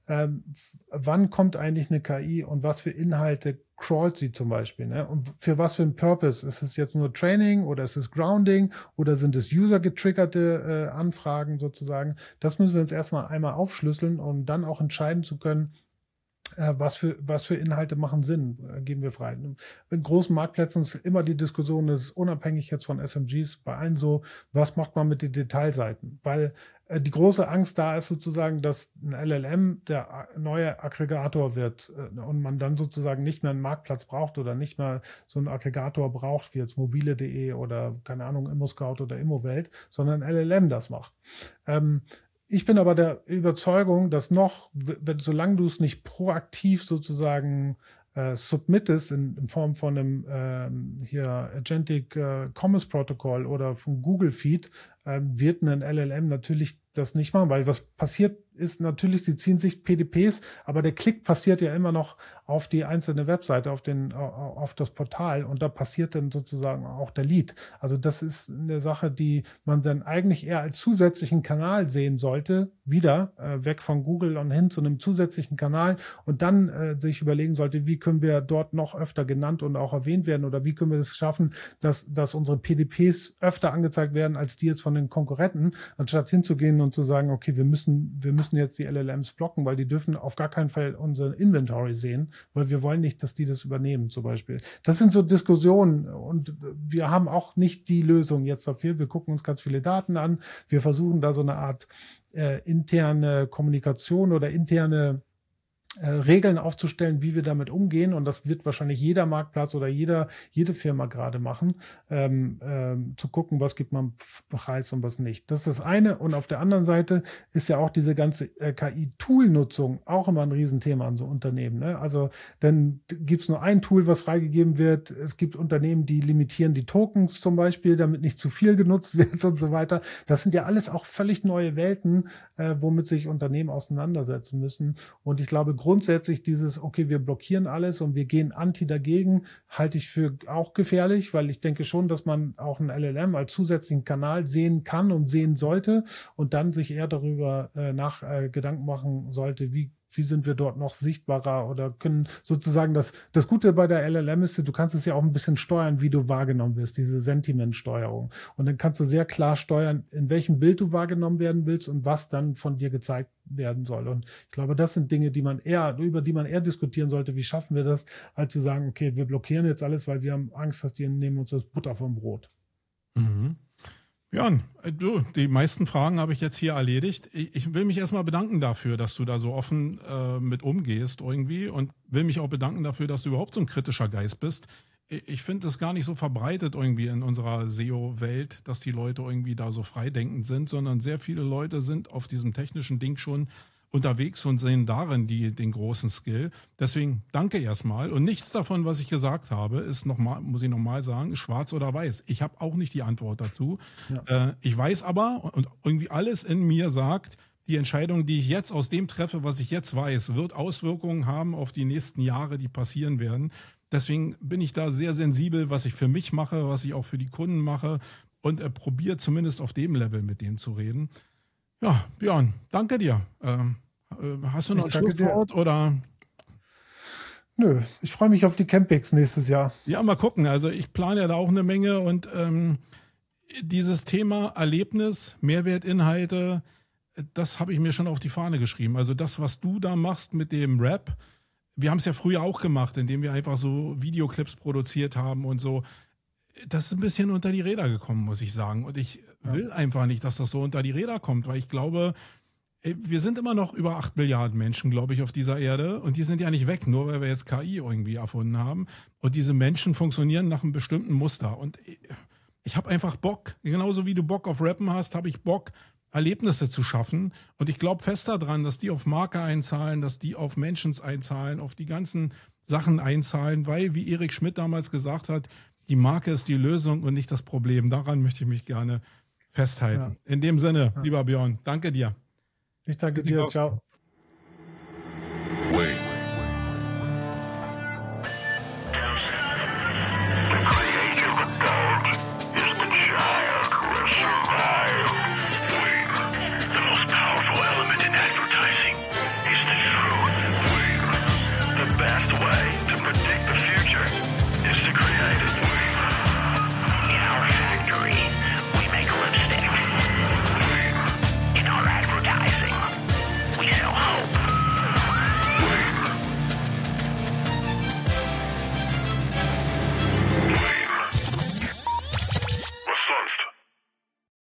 ähm, wann kommt eigentlich eine K I und was für Inhalte crawlt sie zum Beispiel, ne? Und für was für ein Purpose? Ist es jetzt nur Training oder ist es Grounding oder sind es user-getriggerte äh, Anfragen sozusagen? Das müssen wir uns erstmal einmal aufschlüsseln, um dann auch entscheiden zu können, äh, was für, was für Inhalte machen Sinn, äh, geben wir frei. In großen Marktplätzen ist immer die Diskussion, das ist unabhängig jetzt von S M Gs, bei allen so, was macht man mit den Detailseiten? Weil äh, die große Angst da ist sozusagen, dass ein L L M der a- neue Aggregator wird äh, und man dann sozusagen nicht mehr einen Marktplatz braucht oder nicht mehr so einen Aggregator braucht, wie jetzt mobile Punkt de oder keine Ahnung, ImmoScout oder Immowelt, sondern L L M das macht. Ähm, Ich bin aber der Überzeugung, dass noch, wenn, solange du es nicht proaktiv sozusagen äh, submittest in, in Form von einem ähm, hier Agentic äh, Commerce Protocol oder von Google Feed, ähm, wird ein L L M natürlich das nicht machen, weil was passiert ist natürlich, sie ziehen sich P D Ps, aber der Klick passiert ja immer noch auf die einzelne Webseite, auf den, auf das Portal und da passiert dann sozusagen auch der Lead. Also das ist eine Sache, die man dann eigentlich eher als zusätzlichen Kanal sehen sollte, wieder äh, weg von Google und hin zu einem zusätzlichen Kanal und dann äh, sich überlegen sollte, wie können wir dort noch öfter genannt und auch erwähnt werden oder wie können wir es schaffen, dass, dass unsere P D Ps öfter angezeigt werden als die jetzt von den Konkurrenten, anstatt hinzugehen und zu sagen, okay, wir müssen, wir müssen jetzt die L L Ms blocken, weil die dürfen auf gar keinen Fall unser Inventory sehen, weil wir wollen nicht, dass die das übernehmen zum Beispiel. Das sind so Diskussionen und wir haben auch nicht die Lösung jetzt dafür. Wir gucken uns ganz viele Daten an. Wir versuchen da so eine Art äh, interne Kommunikation oder interne äh, Regeln aufzustellen, wie wir damit umgehen. Und das wird wahrscheinlich jeder Marktplatz oder jeder, jede Firma gerade machen, ähm, ähm, zu gucken, was gibt man Preis und was nicht. Das ist das eine. Und auf der anderen Seite ist ja auch diese ganze äh, K I-Tool-Nutzung auch immer ein Riesenthema an so Unternehmen. Ne? Also dann gibt es nur ein Tool, was freigegeben wird. Es gibt Unternehmen, die limitieren die Tokens zum Beispiel, damit nicht zu viel genutzt wird und so weiter. Das sind ja alles auch völlig neue Welten, äh, womit sich Unternehmen auseinandersetzen müssen. Und ich glaube, grundsätzlich dieses, okay, wir blockieren alles und wir gehen anti dagegen, halte ich für auch gefährlich, weil ich denke schon, dass man auch ein L L M als zusätzlichen Kanal sehen kann und sehen sollte und dann sich eher darüber äh, nach äh, Gedanken machen sollte, wie wie sind wir dort noch sichtbarer oder können sozusagen das, das Gute bei der L L M ist, du kannst es ja auch ein bisschen steuern, wie du wahrgenommen wirst, diese Sentimentsteuerung. Und dann kannst du sehr klar steuern, in welchem Bild du wahrgenommen werden willst und was dann von dir gezeigt werden soll. Und ich glaube, das sind Dinge, die man eher, über die man eher diskutieren sollte. Wie schaffen wir das, als zu sagen, okay, wir blockieren jetzt alles, weil wir haben Angst, dass die nehmen uns das Butter vom Brot. Mhm. Björn, du, die meisten Fragen habe ich jetzt hier erledigt. Ich, ich will mich erstmal bedanken dafür, dass du da so offen äh, mit umgehst irgendwie und will mich auch bedanken dafür, dass du überhaupt so ein kritischer Geist bist. Ich, ich finde es gar nicht so verbreitet irgendwie in unserer S E O-Welt, dass die Leute irgendwie da so freidenkend sind, sondern sehr viele Leute sind auf diesem technischen Ding schon unterwegs und sehen darin die, den großen Skill. Deswegen danke erstmal. Und nichts davon, was ich gesagt habe, ist nochmal, muss ich nochmal sagen, schwarz oder weiß. Ich habe auch nicht die Antwort dazu. Ja. Äh, ich weiß aber, und irgendwie alles in mir sagt, die Entscheidung, die ich jetzt aus dem treffe, was ich jetzt weiß, wird Auswirkungen haben auf die nächsten Jahre, die passieren werden. Deswegen bin ich da sehr sensibel, was ich für mich mache, was ich auch für die Kunden mache und äh, probiere zumindest auf dem Level mit denen zu reden. Ja, Björn, danke dir. Ähm, äh, hast du noch ein Schlusswort oder? Nö, ich freue mich auf die Campings nächstes Jahr. Ja, mal gucken. Also ich plane ja da auch eine Menge und ähm, dieses Thema Erlebnis, Mehrwertinhalte, das habe ich mir schon auf die Fahne geschrieben. Also das, was du da machst mit dem Rap, wir haben es ja früher auch gemacht, indem wir einfach so Videoclips produziert haben und so. Das ist ein bisschen unter die Räder gekommen, muss ich sagen. Und ich will ja. einfach nicht, dass das so unter die Räder kommt, weil ich glaube, wir sind immer noch über acht Milliarden Menschen, glaube ich, auf dieser Erde. Und die sind ja nicht weg, nur weil wir jetzt K I irgendwie erfunden haben. Und diese Menschen funktionieren nach einem bestimmten Muster. Und ich, ich habe einfach Bock, genauso wie du Bock auf Rappen hast, habe ich Bock, Erlebnisse zu schaffen. Und ich glaube fest daran, dass die auf Marke einzahlen, dass die auf Mentions einzahlen, auf die ganzen Sachen einzahlen, weil, wie Erik Schmidt damals gesagt hat, die Marke ist die Lösung und nicht das Problem. Daran möchte ich mich gerne festhalten. Ja. In dem Sinne, ja. lieber Björn, danke dir. Ich danke dir. Ciao.